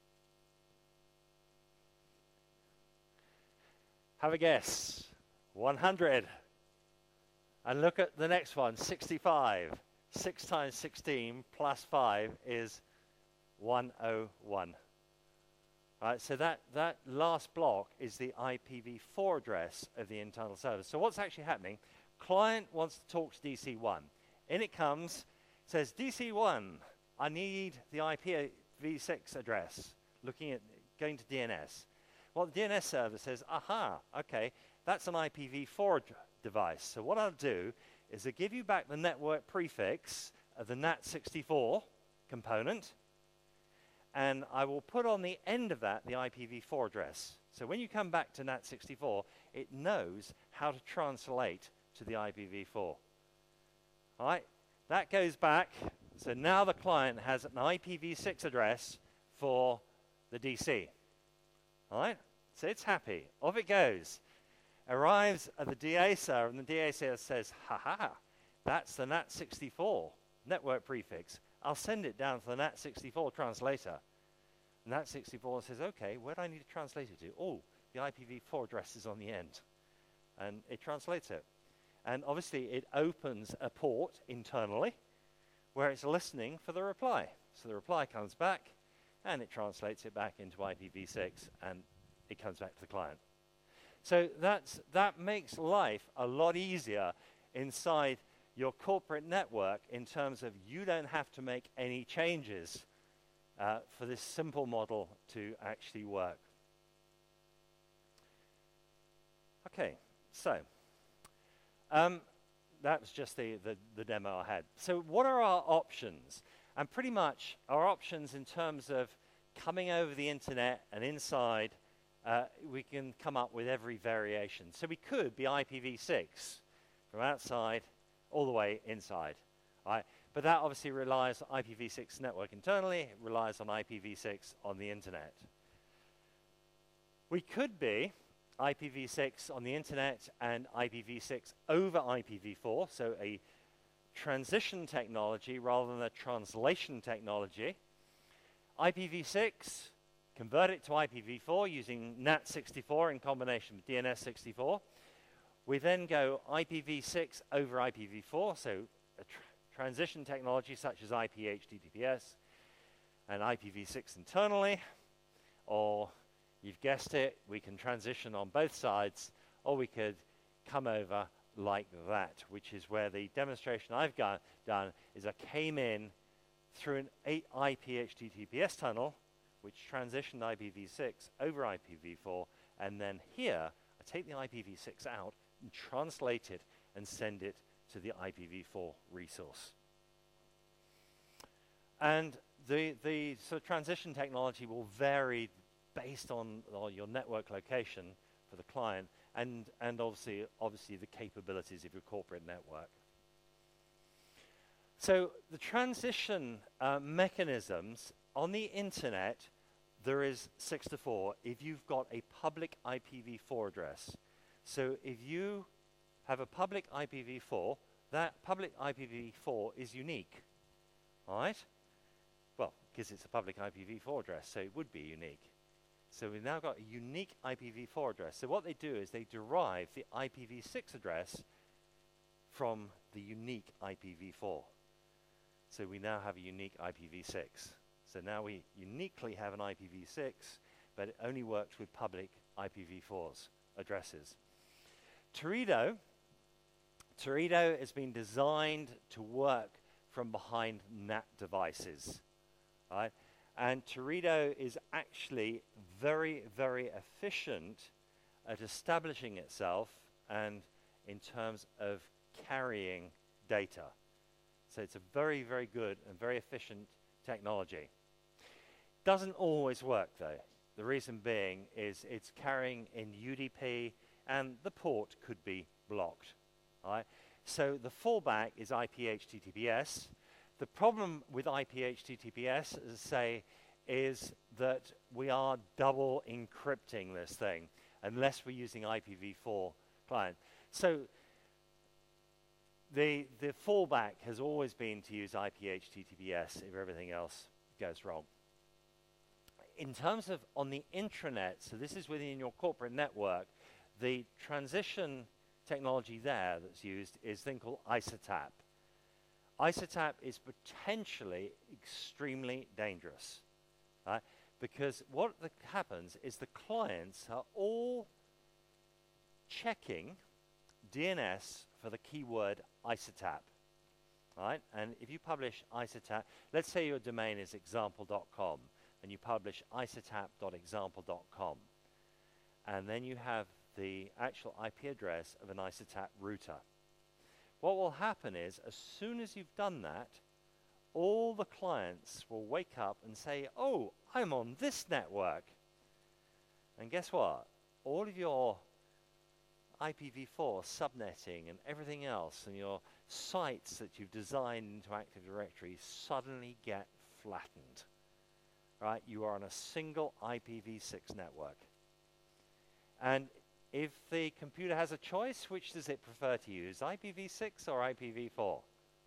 have a guess, 100. And look at the next one, 65. 6 times 16 plus 5 is 101. Right, so that last block is the IPv4 address of the internal service. So what's actually happening? Client wants to talk to DC1. In it comes, says, DC1, I need the IPv6 address, going to DNS. Well, the DNS server says, aha, okay, that's an IPv4 device. So what I'll do is I'll give you back the network prefix of the NAT64 component, and I will put on the end of that the IPv4 address. So when you come back to NAT64, it knows how to translate to the IPv4. All right, that goes back. So now the client has an IPv6 address for the DC. All right, so it's happy. Off it goes. Arrives at the DA server, and the DA server says, ha, that's the NAT64 network prefix. I'll send it down to the NAT64 translator. And NAT64 says, okay, where do I need to translate it to? Oh, the IPv4 address is on the end. And it translates it. And obviously, it opens a port internally where it's listening for the reply. So the reply comes back, and it translates it back into IPv6, and it comes back to the client. So that makes life a lot easier inside your corporate network in terms of you don't have to make any changes for this simple model to actually work. Okay, so that was just the demo I had. So what are our options? And pretty much our options in terms of coming over the internet and inside, we can come up with every variation. So we could be IPv6 from outside all the way inside. Right? But that obviously relies on IPv6 network internally. It relies on IPv6 on the internet. We could be IPv6 on the internet and IPv6 over IPv4, so a transition technology rather than a translation technology. IPv6, convert it to IPv4 using NAT64 in combination with DNS64. We then go IPv6 over IPv4, so a transition technology such as IP-HTTPS and IPv6 internally, or you've guessed it, we can transition on both sides, or we could come over like that, which is where the demonstration I've done is I came in through an IP-HTTPS tunnel, which transitioned IPv6 over IPv4, and then here I take the IPv6 out and translate it and send it to the IPv4 resource. And the sort of transition technology will vary based on your network location for the client and obviously the capabilities of your corporate network. So the transition mechanisms on the internet, there is 6 to 4 if you've got a public IPv4 address. So if you have a public IPv4, that public IPv4 is unique, all right? Well, because it's a public IPv4 address, so it would be unique. So we've now got a unique IPv4 address. So what they do is they derive the IPv6 address from the unique IPv4. So we now have a unique IPv6. So now we uniquely have an IPv6, but it only works with public IPv4's addresses. Teredo has been designed to work from behind NAT devices, right? And Teredo is actually very, very efficient at establishing itself and in terms of carrying data. So it's a very, very good and very efficient technology. Doesn't always work though. The reason being is it's carrying in UDP and the port could be blocked. Right? So the fallback is IP-HTTPS. The problem with IP-HTTPS, as I say, is that we are double encrypting this thing unless we're using IPv4 client. So the fallback has always been to use IP-HTTPS if everything else goes wrong. In terms of on the intranet, so this is within your corporate network, the transition technology there that's used is a thing called ISATAP. ISATAP is potentially extremely dangerous, right? Because what happens is the clients are all checking DNS for the keyword ISATAP, right? And if you publish ISATAP, let's say your domain is example.com, and you publish isatap.example.com, and then you have the actual IP address of an ISATAP router. What will happen is, as soon as you've done that, all the clients will wake up and say, oh, I'm on this network. And guess what? All of your IPv4 subnetting and everything else and your sites that you've designed into Active Directory suddenly get flattened. Right? You are on a single IPv6 network. And if the computer has a choice, which does it prefer to use, IPv6 or IPv4?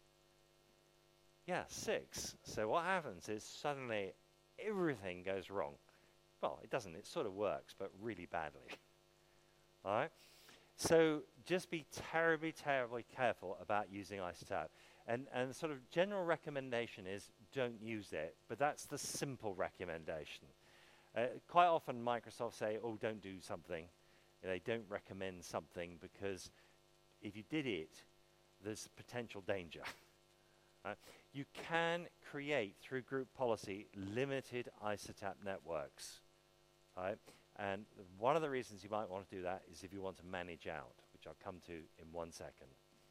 Yeah, 6. So what happens is suddenly everything goes wrong. Well, it doesn't. It sort of works, but really badly. All right? So just be terribly, terribly careful about using ISATAP. And the sort of general recommendation is don't use it, but that's the simple recommendation. Quite often Microsoft say, oh, don't do something. They don't recommend something because if you did it, there's potential danger. You can create, through group policy, limited ISATAP networks. Right? And one of the reasons you might want to do that is if you want to manage out, which I'll come to in 1 second.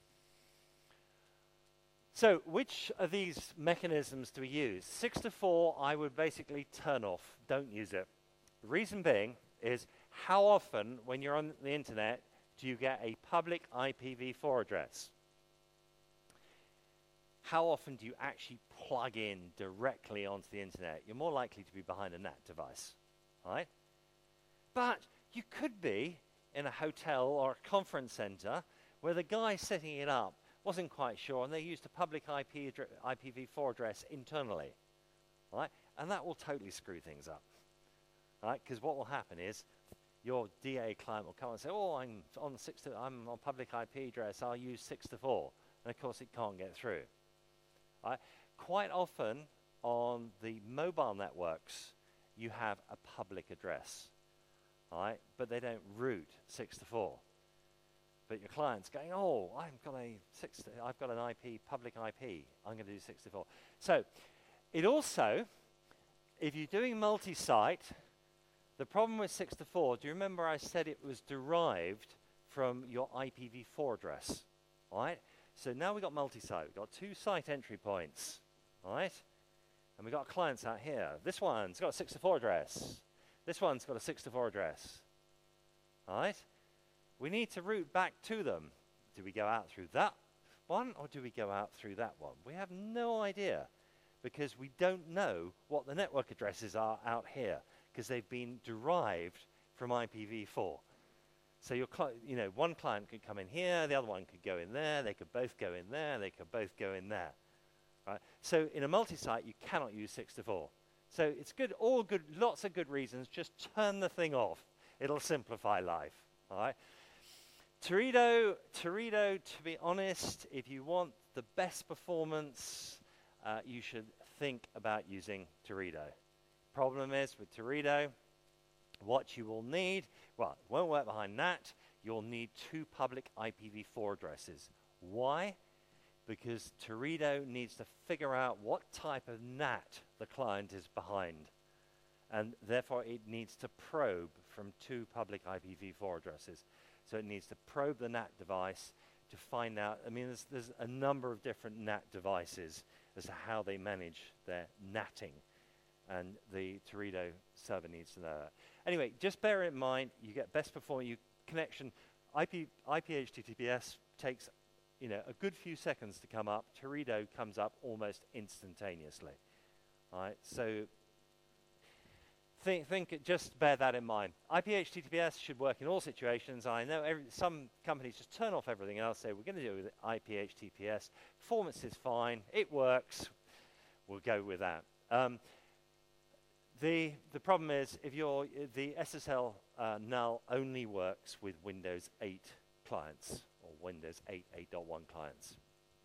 So which of these mechanisms do we use? 6-4, I would basically turn off. Don't use it. The reason being is how often, when you're on the internet, do you get a public IPv4 address? How often do you actually plug in directly onto the internet? You're more likely to be behind a NAT device, right? But you could be in a hotel or a conference center where the guy setting it up wasn't quite sure and they used a public IPv4 address internally, right? And that will totally screw things up, right? Because what will happen is your DA client will come and say, oh, I'm on public IP address, I'll use 6-4. And of course it can't get through. Right? Quite often on the mobile networks, you have a public address, right? But they don't route 6-4. But your client's going, oh, I've got an IP, public IP. I'm going to do 6-4. So it also, if you're doing multi-site, the problem with 6-4, do you remember I said it was derived from your IPv4 address, right? So now we've got multi-site. We've got 2 site entry points, right? And we've got clients out here. This one's got a 6-4 address. This one's got a 6-4 address, right? We need to route back to them. Do we go out through that one or do we go out through that one? We have no idea because we don't know what the network addresses are out here because they've been derived from IPv4. So one client could come in here, the other one could go in there, they could both go in there, they could both go in there. Right? So in a multi-site, you cannot use 6-4. So it's good, all good, lots of good reasons. Just turn the thing off. It'll simplify life. All right? Teredo, to be honest, if you want the best performance, you should think about using Teredo. Problem is with Teredo, what you will need, well, it won't work behind NAT. You'll need 2 public IPv4 addresses. Why? Because Teredo needs to figure out what type of NAT the client is behind. And therefore, it needs to probe from 2 public IPv4 addresses. So it needs to probe the NAT device to find out. I mean, there's a number of different NAT devices as to how they manage their NATing. And the Teredo server needs to know that. Anyway, just bear in mind, you get best performing connection. IP HTTPS takes a good few seconds to come up. Teredo comes up almost instantaneously. All right, so just bear that in mind. IP HTTPS should work in all situations. I know some companies just turn off everything else, say we're going to do it with IP HTTPS. Performance is fine. It works. We'll go with that. The problem is if the SSL null only works with Windows 8 clients or Windows 8 8.1 clients.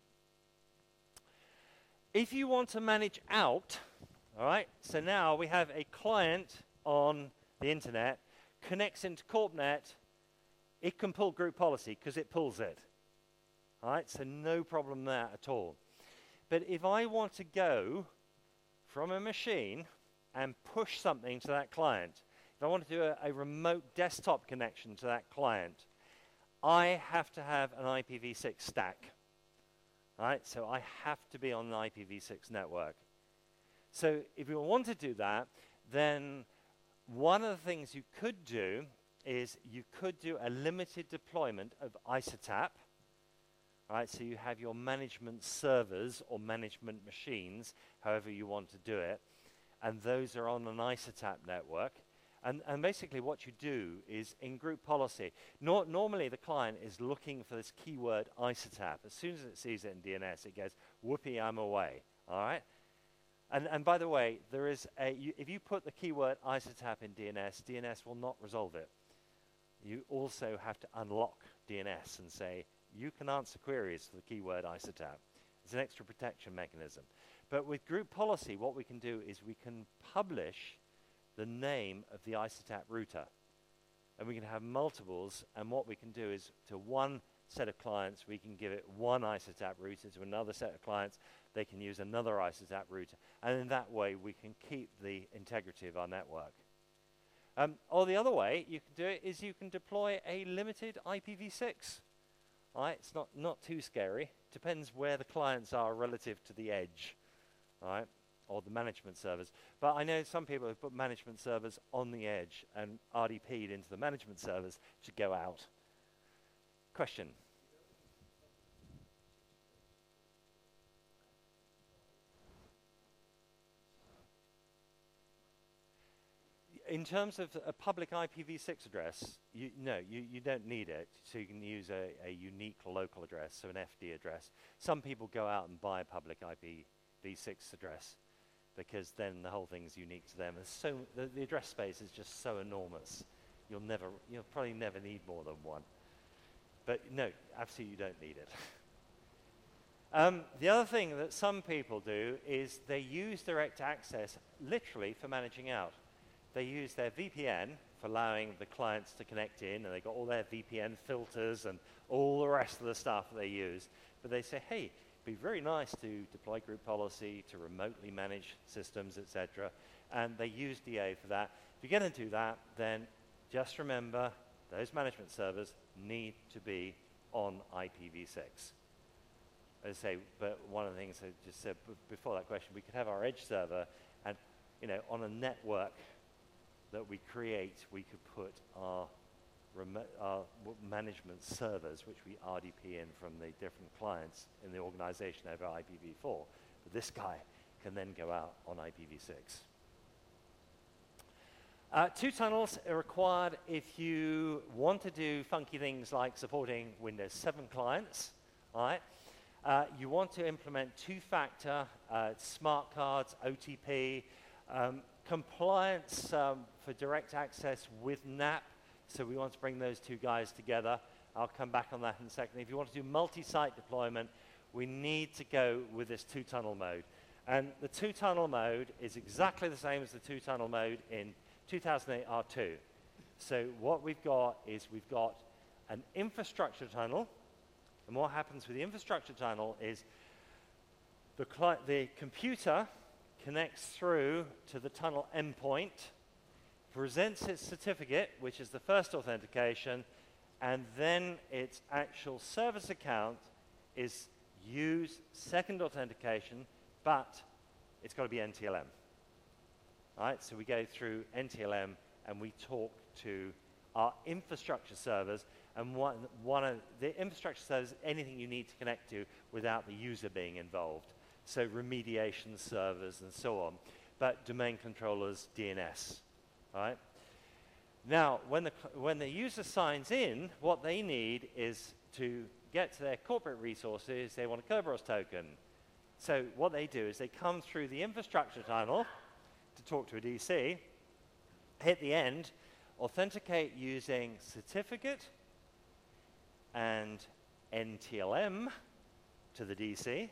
If you want to manage out, all right, so now we have a client on the internet, connects into CorpNet, it can pull group policy because it pulls it. All right, so no problem there at all. But if I want to go from a machine and push something to that client, if I want to do a remote desktop connection to that client, I have to have an IPv6 stack. All right, so I have to be on an IPv6 network. So if you want to do that, then one of the things you could do is you could do a limited deployment of ISOTAP. Right, so you have your management servers or management machines, however you want to do it, and those are on an ISOTAP network. And basically what you do is in group policy, normally the client is looking for this keyword ISOTAP. As soon as it sees it in DNS, it goes, whoopee, I'm away. All right? And by the way, there is if you put the keyword ISOTAP in DNS, DNS will not resolve it. You also have to unlock DNS and say, you can answer queries for the keyword ISOTAP. It's an extra protection mechanism. But with group policy, what we can do is we can publish the name of the ISOTAP router. And we can have multiples, and what we can do is to one set of clients, we can give it one ISOTAP router, to another set of clients, they can use another ISOTAP router. And in that way, we can keep the integrity of our network. Or the other way you can do it is you can deploy a limited IPv6. All right, it's not too scary. Depends where the clients are relative to the edge, all right, or the management servers. But I know some people have put management servers on the edge and RDP'd into the management servers to go out. Question? In terms of a public IPv6 address, you don't need it. So you can use a unique local address, so an FD address. Some people go out and buy a public IPv6 address because then the whole thing's unique to them. So the address space is just so enormous. You'll probably never need more than one. But no, absolutely you don't need it. The other thing that some people do is they use direct access literally for managing out. They use their VPN for allowing the clients to connect in, and they've got all their VPN filters and all the rest of the stuff they use. But they say, hey, it'd be very nice to deploy group policy, to remotely manage systems, etc. And they use DA for that. If you're going to do that, then just remember those management servers need to be on IPv6. As I say, but one of the things I just said before that question, we could have our edge server, and on a network that we create, we could put our management servers, which we RDP in from the different clients in the organization over IPv4. But this guy can then go out on IPv6. 2 tunnels are required if you want to do funky things like supporting Windows 7 clients. All right? You want to implement 2-factor, smart cards, OTP, compliance for direct access with NAP, so we want to bring those 2 guys together. I'll come back on that in a second. If you want to do multi-site deployment, we need to go with this two-tunnel mode. And the two-tunnel mode is exactly the same as the two-tunnel mode in 2008 R2. So what we've got is we've got an infrastructure tunnel, and what happens with the infrastructure tunnel is the computer connects through to the tunnel endpoint, presents its certificate, which is the first authentication, and then its actual service account is used second authentication, but it's got to be NTLM. All right, so we go through NTLM and we talk to our infrastructure servers, and one of the infrastructure servers, anything you need to connect to without the user being involved. So remediation servers and so on, but domain controllers, DNS, all right? Now, when the user signs in, what they need is to get to their corporate resources, they want a Kerberos token. So what they do is they come through the infrastructure tunnel to talk to a DC, hit the end, authenticate using certificate and NTLM to the DC.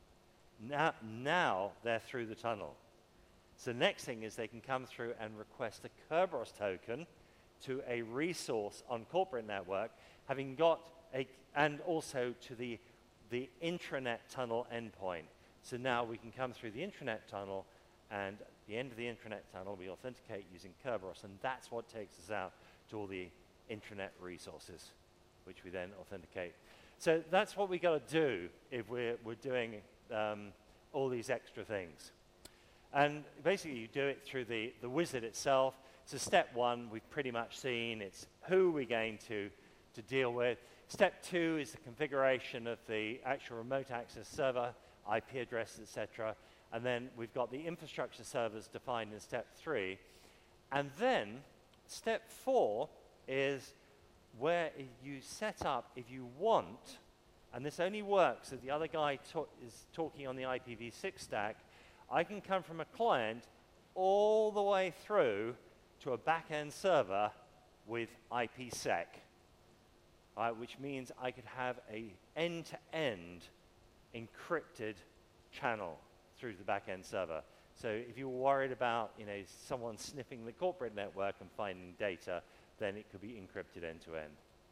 Now they're through the tunnel. So the next thing is they can come through and request a Kerberos token to a resource on corporate network, having got and also to the intranet tunnel endpoint. So now we can come through the intranet tunnel, and at the end of the intranet tunnel, we authenticate using Kerberos, and that's what takes us out to all the intranet resources, which we then authenticate. So that's what we got to do if we're doing all these extra things. And basically, you do it through the wizard itself. So step one, we've pretty much seen. It's who we're going to deal with. Step two is the configuration of the actual remote access server, IP addresses, etc. And then we've got the infrastructure servers defined in step three. And then step four is where you set up, if you want, and this only works if the other guy is talking on the IPv6 stack, I can come from a client all the way through to a back-end server with IPsec, which means I could have an end-to-end encrypted channel through the back-end server. So if you're worried about someone sniffing the corporate network and finding data, then it could be encrypted end-to-end.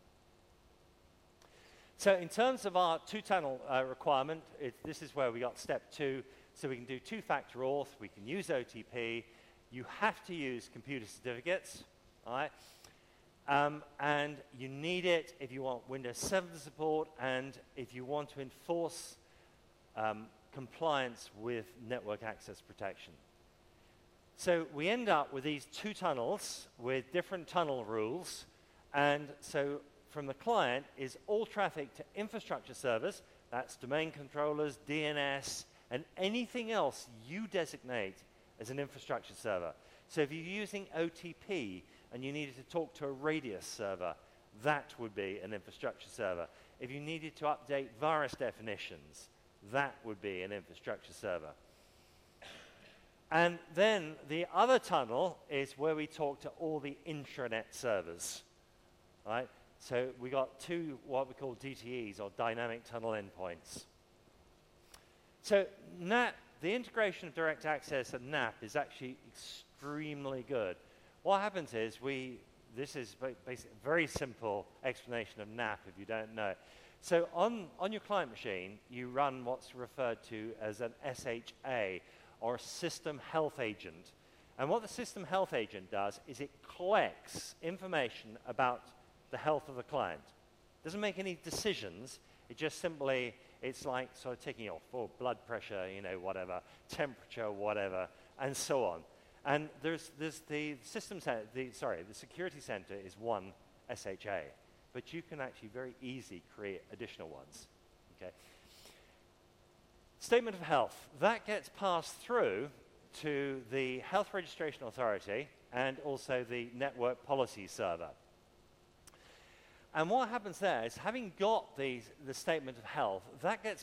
So in terms of our two-tunnel requirement, this is where we got step two. So we can do two-factor auth, we can use OTP, you have to use computer certificates, all right? And you need it if you want Windows 7 support and if you want to enforce compliance with network access protection. So we end up with these two tunnels with different tunnel rules, and so from the client is all traffic to infrastructure servers, that's domain controllers, DNS, and anything else you designate as an infrastructure server. So if you're using OTP and you needed to talk to a Radius server, that would be an infrastructure server. If you needed to update virus definitions, that would be an infrastructure server. And then the other tunnel is where we talk to all the intranet servers, right? So we got two what we call DTEs, or dynamic tunnel endpoints. So NAP, the integration of direct access at NAP is actually extremely good. What happens is this is basically a very simple explanation of NAP if you don't know it. So on your client machine, you run what's referred to as an SHA, or a system health agent. And what the system health agent does is it collects information about the health of the client. It doesn't make any decisions. It just simply, it's like sort of taking off for blood pressure, whatever, temperature, whatever, and so on. And there's the system center, the security center is one SHA, but you can actually very easily create additional ones. Okay. Statement of health, that gets passed through to the Health Registration Authority and also the Network Policy Server. And what happens there is, having got the statement of health, that gets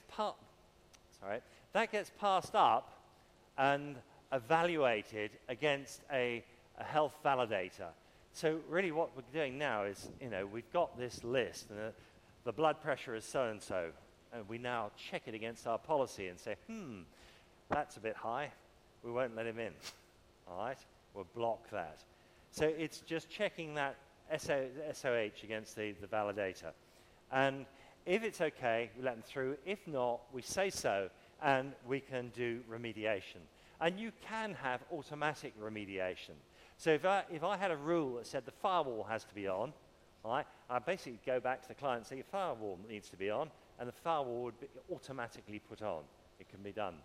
passed up and evaluated against a health validator. So really what we're doing now is, we've got this list, and the blood pressure is so-and-so, and we now check it against our policy and say, that's a bit high. We won't let him in. All right? We'll block that. So it's just checking that SOH against the validator. And if it's okay, we let them through. If not, we say so, and we can do remediation. And you can have automatic remediation. So if I had a rule that said the firewall has to be on, right, I'd basically go back to the client and say your firewall needs to be on, and the firewall would be automatically put on. It can be done.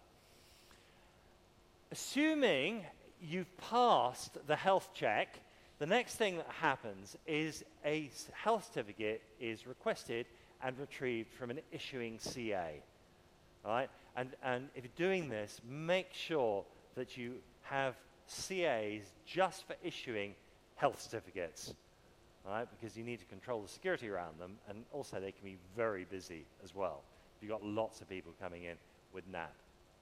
Assuming you've passed the health check, the next thing that happens is a health certificate is requested and retrieved from an issuing CA. All right? And if you're doing this, make sure that you have CAs just for issuing health certificates. All right? Because you need to control the security around them, and also they can be very busy as well. You've got lots of people coming in with NAT.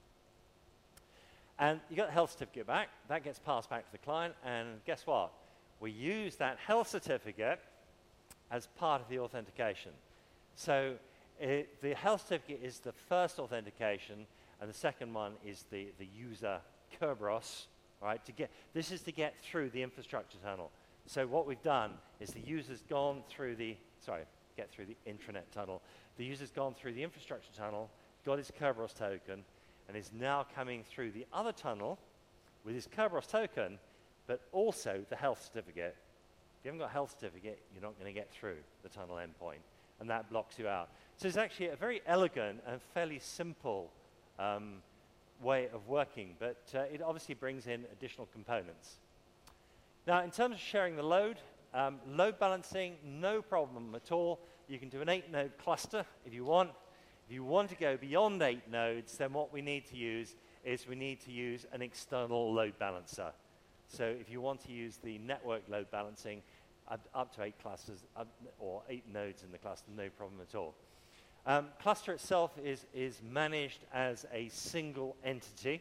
And you got the health certificate back. That gets passed back to the client, and guess what? We use that health certificate as part of the authentication. So the health certificate is the first authentication, and the second one is the user Kerberos, right? This is to get through the infrastructure tunnel. So what we've done is the user's gone through get through the intranet tunnel. The user's gone through the infrastructure tunnel, got his Kerberos token, and is now coming through the other tunnel with his Kerberos token, but also the health certificate. If you haven't got a health certificate, you're not going to get through the tunnel endpoint, and that blocks you out. So it's actually a very elegant and fairly simple way of working, but it obviously brings in additional components. Now, in terms of sharing the load balancing, no problem at all. You can do an 8-node cluster if you want. If you want to go beyond 8 nodes, then what we need to use is we need to use an external load balancer. So if you want to use the network load balancing up to 8 clusters or 8 nodes in the cluster, no problem at all. Cluster itself is managed as a single entity.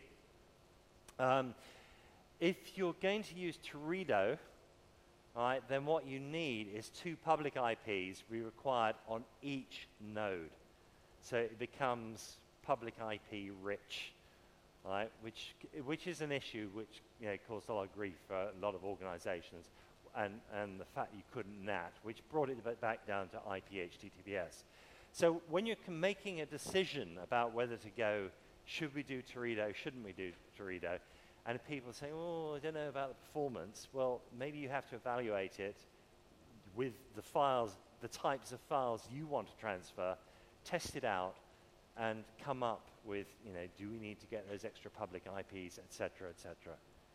If you're going to use Teredo, right, then what you need is 2 public IPs be required on each node. So it becomes public IP rich, right? Which is an issue which caused a lot of grief for a lot of organizations, and the fact you couldn't NAT, which brought it back down to IP HTTPS. So when you're making a decision about whether to go, should we do Teredo, shouldn't we do Teredo, and people say, oh, I don't know about the performance, well, maybe you have to evaluate it with the files, the types of files you want to transfer, test it out, and come up with, do we need to get those extra public IPs, et cetera, et cetera.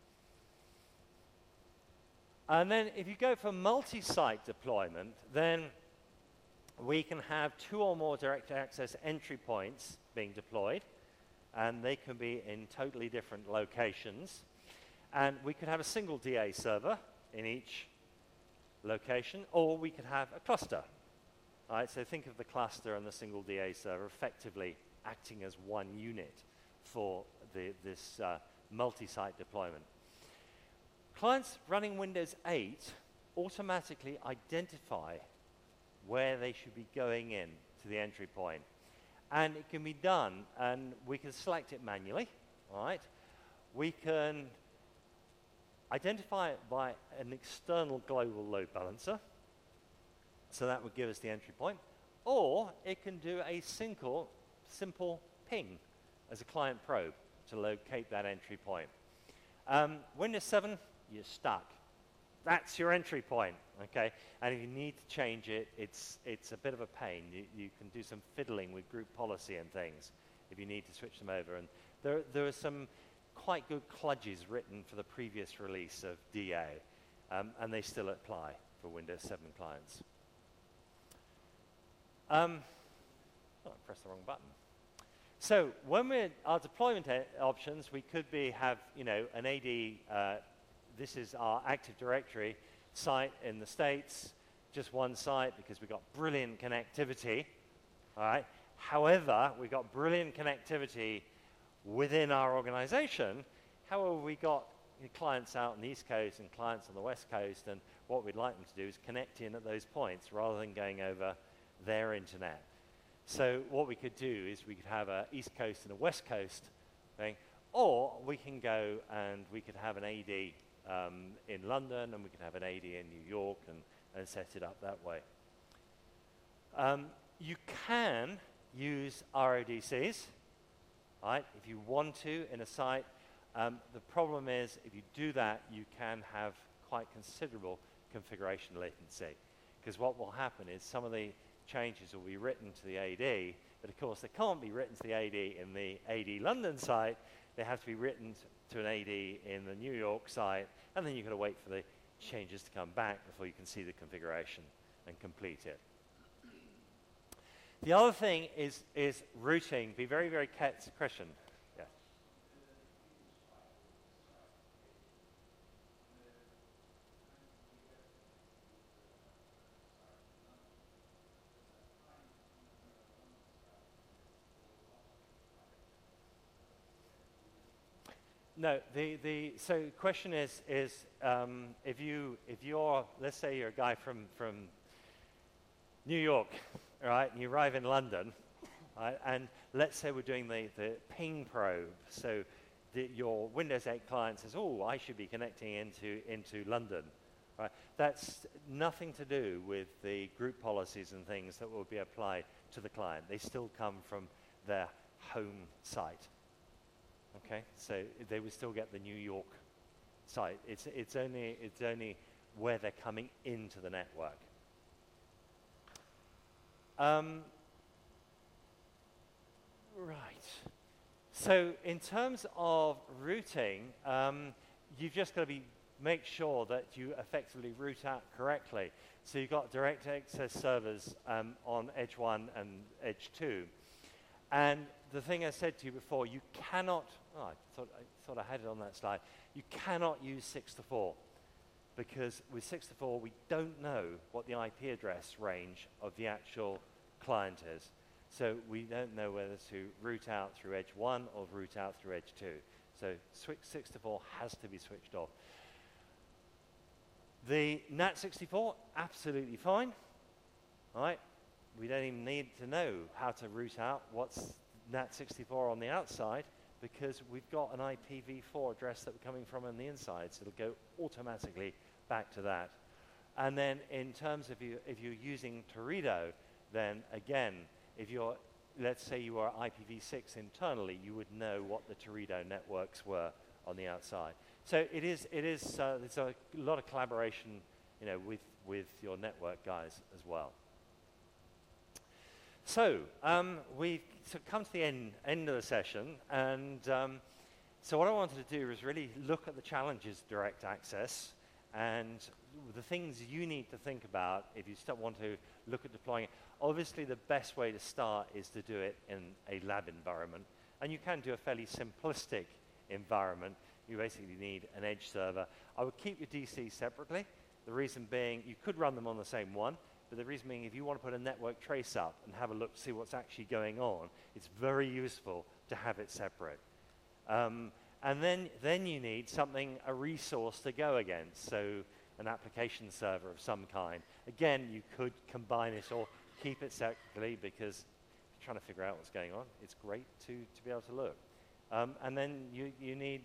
And then if you go for multi-site deployment, then we can have 2 or more direct access entry points being deployed, and they can be in totally different locations. And we could have a single DA server in each location, or we could have a cluster. All right, so think of the cluster and the single DA server effectively acting as one unit for this multi-site deployment. Clients running Windows 8 automatically identify where they should be going in to the entry point. And it can be done, and we can select it manually, all right? We can identify it by an external global load balancer, so that would give us the entry point, or it can do a simple ping as a client probe to locate that entry point. Windows 7, you're stuck. That's your entry point, okay? And if you need to change it, it's a bit of a pain. You can do some fiddling with group policy and things if you need to switch them over. And there are some quite good kludges written for the previous release of DA, and they still apply for Windows 7 clients. I pressed the wrong button. So when our deployment options, we could have an AD. This is our Active Directory site in the States, just one site because we've got brilliant connectivity. All right. However, we've got brilliant connectivity within our organization. However, we got clients out on the East Coast and clients on the West Coast, and what we'd like them to do is connect in at those points rather than going over their internet. So what we could do is we could have an East Coast and a West Coast thing, or we can go and we could have an AD in London, and we could have an AD in New York, and set it up that way. You can use RODCs, right, if you want to in a site. The problem is, if you do that, you can have quite considerable configuration latency, because what will happen is some of the changes will be written to the AD, but of course they can't be written to the AD in the AD London site. They have to be written to an AD in the New York site, and then you've got to wait for the changes to come back before you can see the configuration and complete it. The other thing is routing. Be very, very careful. Question. Yeah. No, so question is if you're, let's say you're a guy from New York, right, and you arrive in London, right, and let's say we're doing the ping probe, so your Windows 8 client says, oh, I should be connecting into London, right? That's nothing to do with the group policies and things that will be applied to the client. They still come from their home site. Okay, so they would still get the New York site. It's only where they're coming into the network. Right. So in terms of routing, you've just got to make sure that you effectively route out correctly. So you've got direct access servers on Edge 1 and Edge 2. And the thing I said to you before, you cannot, I thought I had it on that slide, you cannot use 6-4, because with 6-4 we don't know what the IP address range of the actual client is. So we don't know whether to route out through Edge 1 or route out through Edge 2. So 6-4 has to be switched off. The NAT64, absolutely fine, right? We don't even need to know how to route out what's NAT64 on the outside, because we've got an IPv4 address that we're coming from on the inside, so it'll go automatically back to that. And then in terms of if you're using Teredo, then again, if you're, let's say you are IPv6 internally, you would know what the Teredo networks were on the outside. So there's a lot of collaboration, with your network guys as well. So we've come to the end of the session, and so what I wanted to do is really look at the challenges of direct access and the things you need to think about if you want to look at deploying it. Obviously, the best way to start is to do it in a lab environment, and you can do a fairly simplistic environment. You basically need an edge server. I would keep your DC separately. The reason being, you could run them on the same one, but the reason being, if you want to put a network trace up and have a look to see what's actually going on, it's very useful to have it separate. And then you need a resource to go against, so an application server of some kind. Again, you could combine it or keep it separately, because if you're trying to figure out what's going on, it's great to be able to look. And then you need,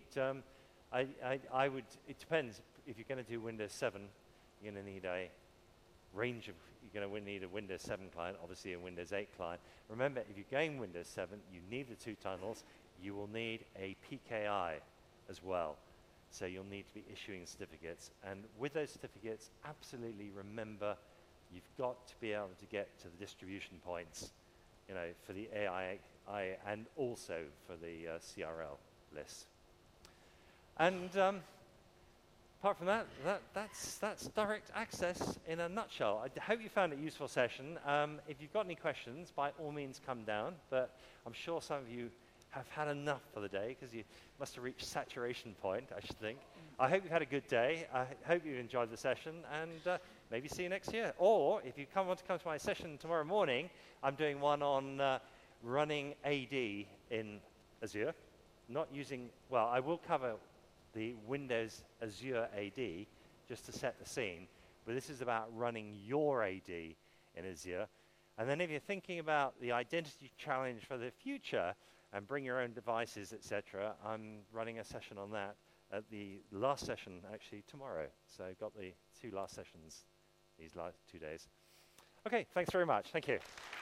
it depends. If you're going to do Windows 7, you're going to need a range of, you're going to need a Windows 7 client, obviously a Windows 8 client. Remember, if you're going Windows 7, you need the 2 tunnels. You will need a PKI as well. So you'll need to be issuing certificates. And with those certificates, absolutely remember, you've got to be able to get to the distribution points, for the AI and also for the CRL lists. And apart from that's direct access in a nutshell. I hope you found it a useful session. If you've got any questions, by all means come down, but I'm sure some of you have had enough for the day, because you must have reached saturation point, I should think. I hope you've had a good day. I hope you've enjoyed the session, and maybe see you next year. Or if you want to come to my session tomorrow morning, I'm doing one on running AD in Azure. Not using, well, I will cover the Windows Azure AD, just to set the scene, but this is about running your AD in Azure. And then if you're thinking about the identity challenge for the future and bring your own devices, etc., I'm running a session on that at the last session, actually, tomorrow. So I've got the 2 last sessions these last 2 days. Okay, thanks very much. Thank you.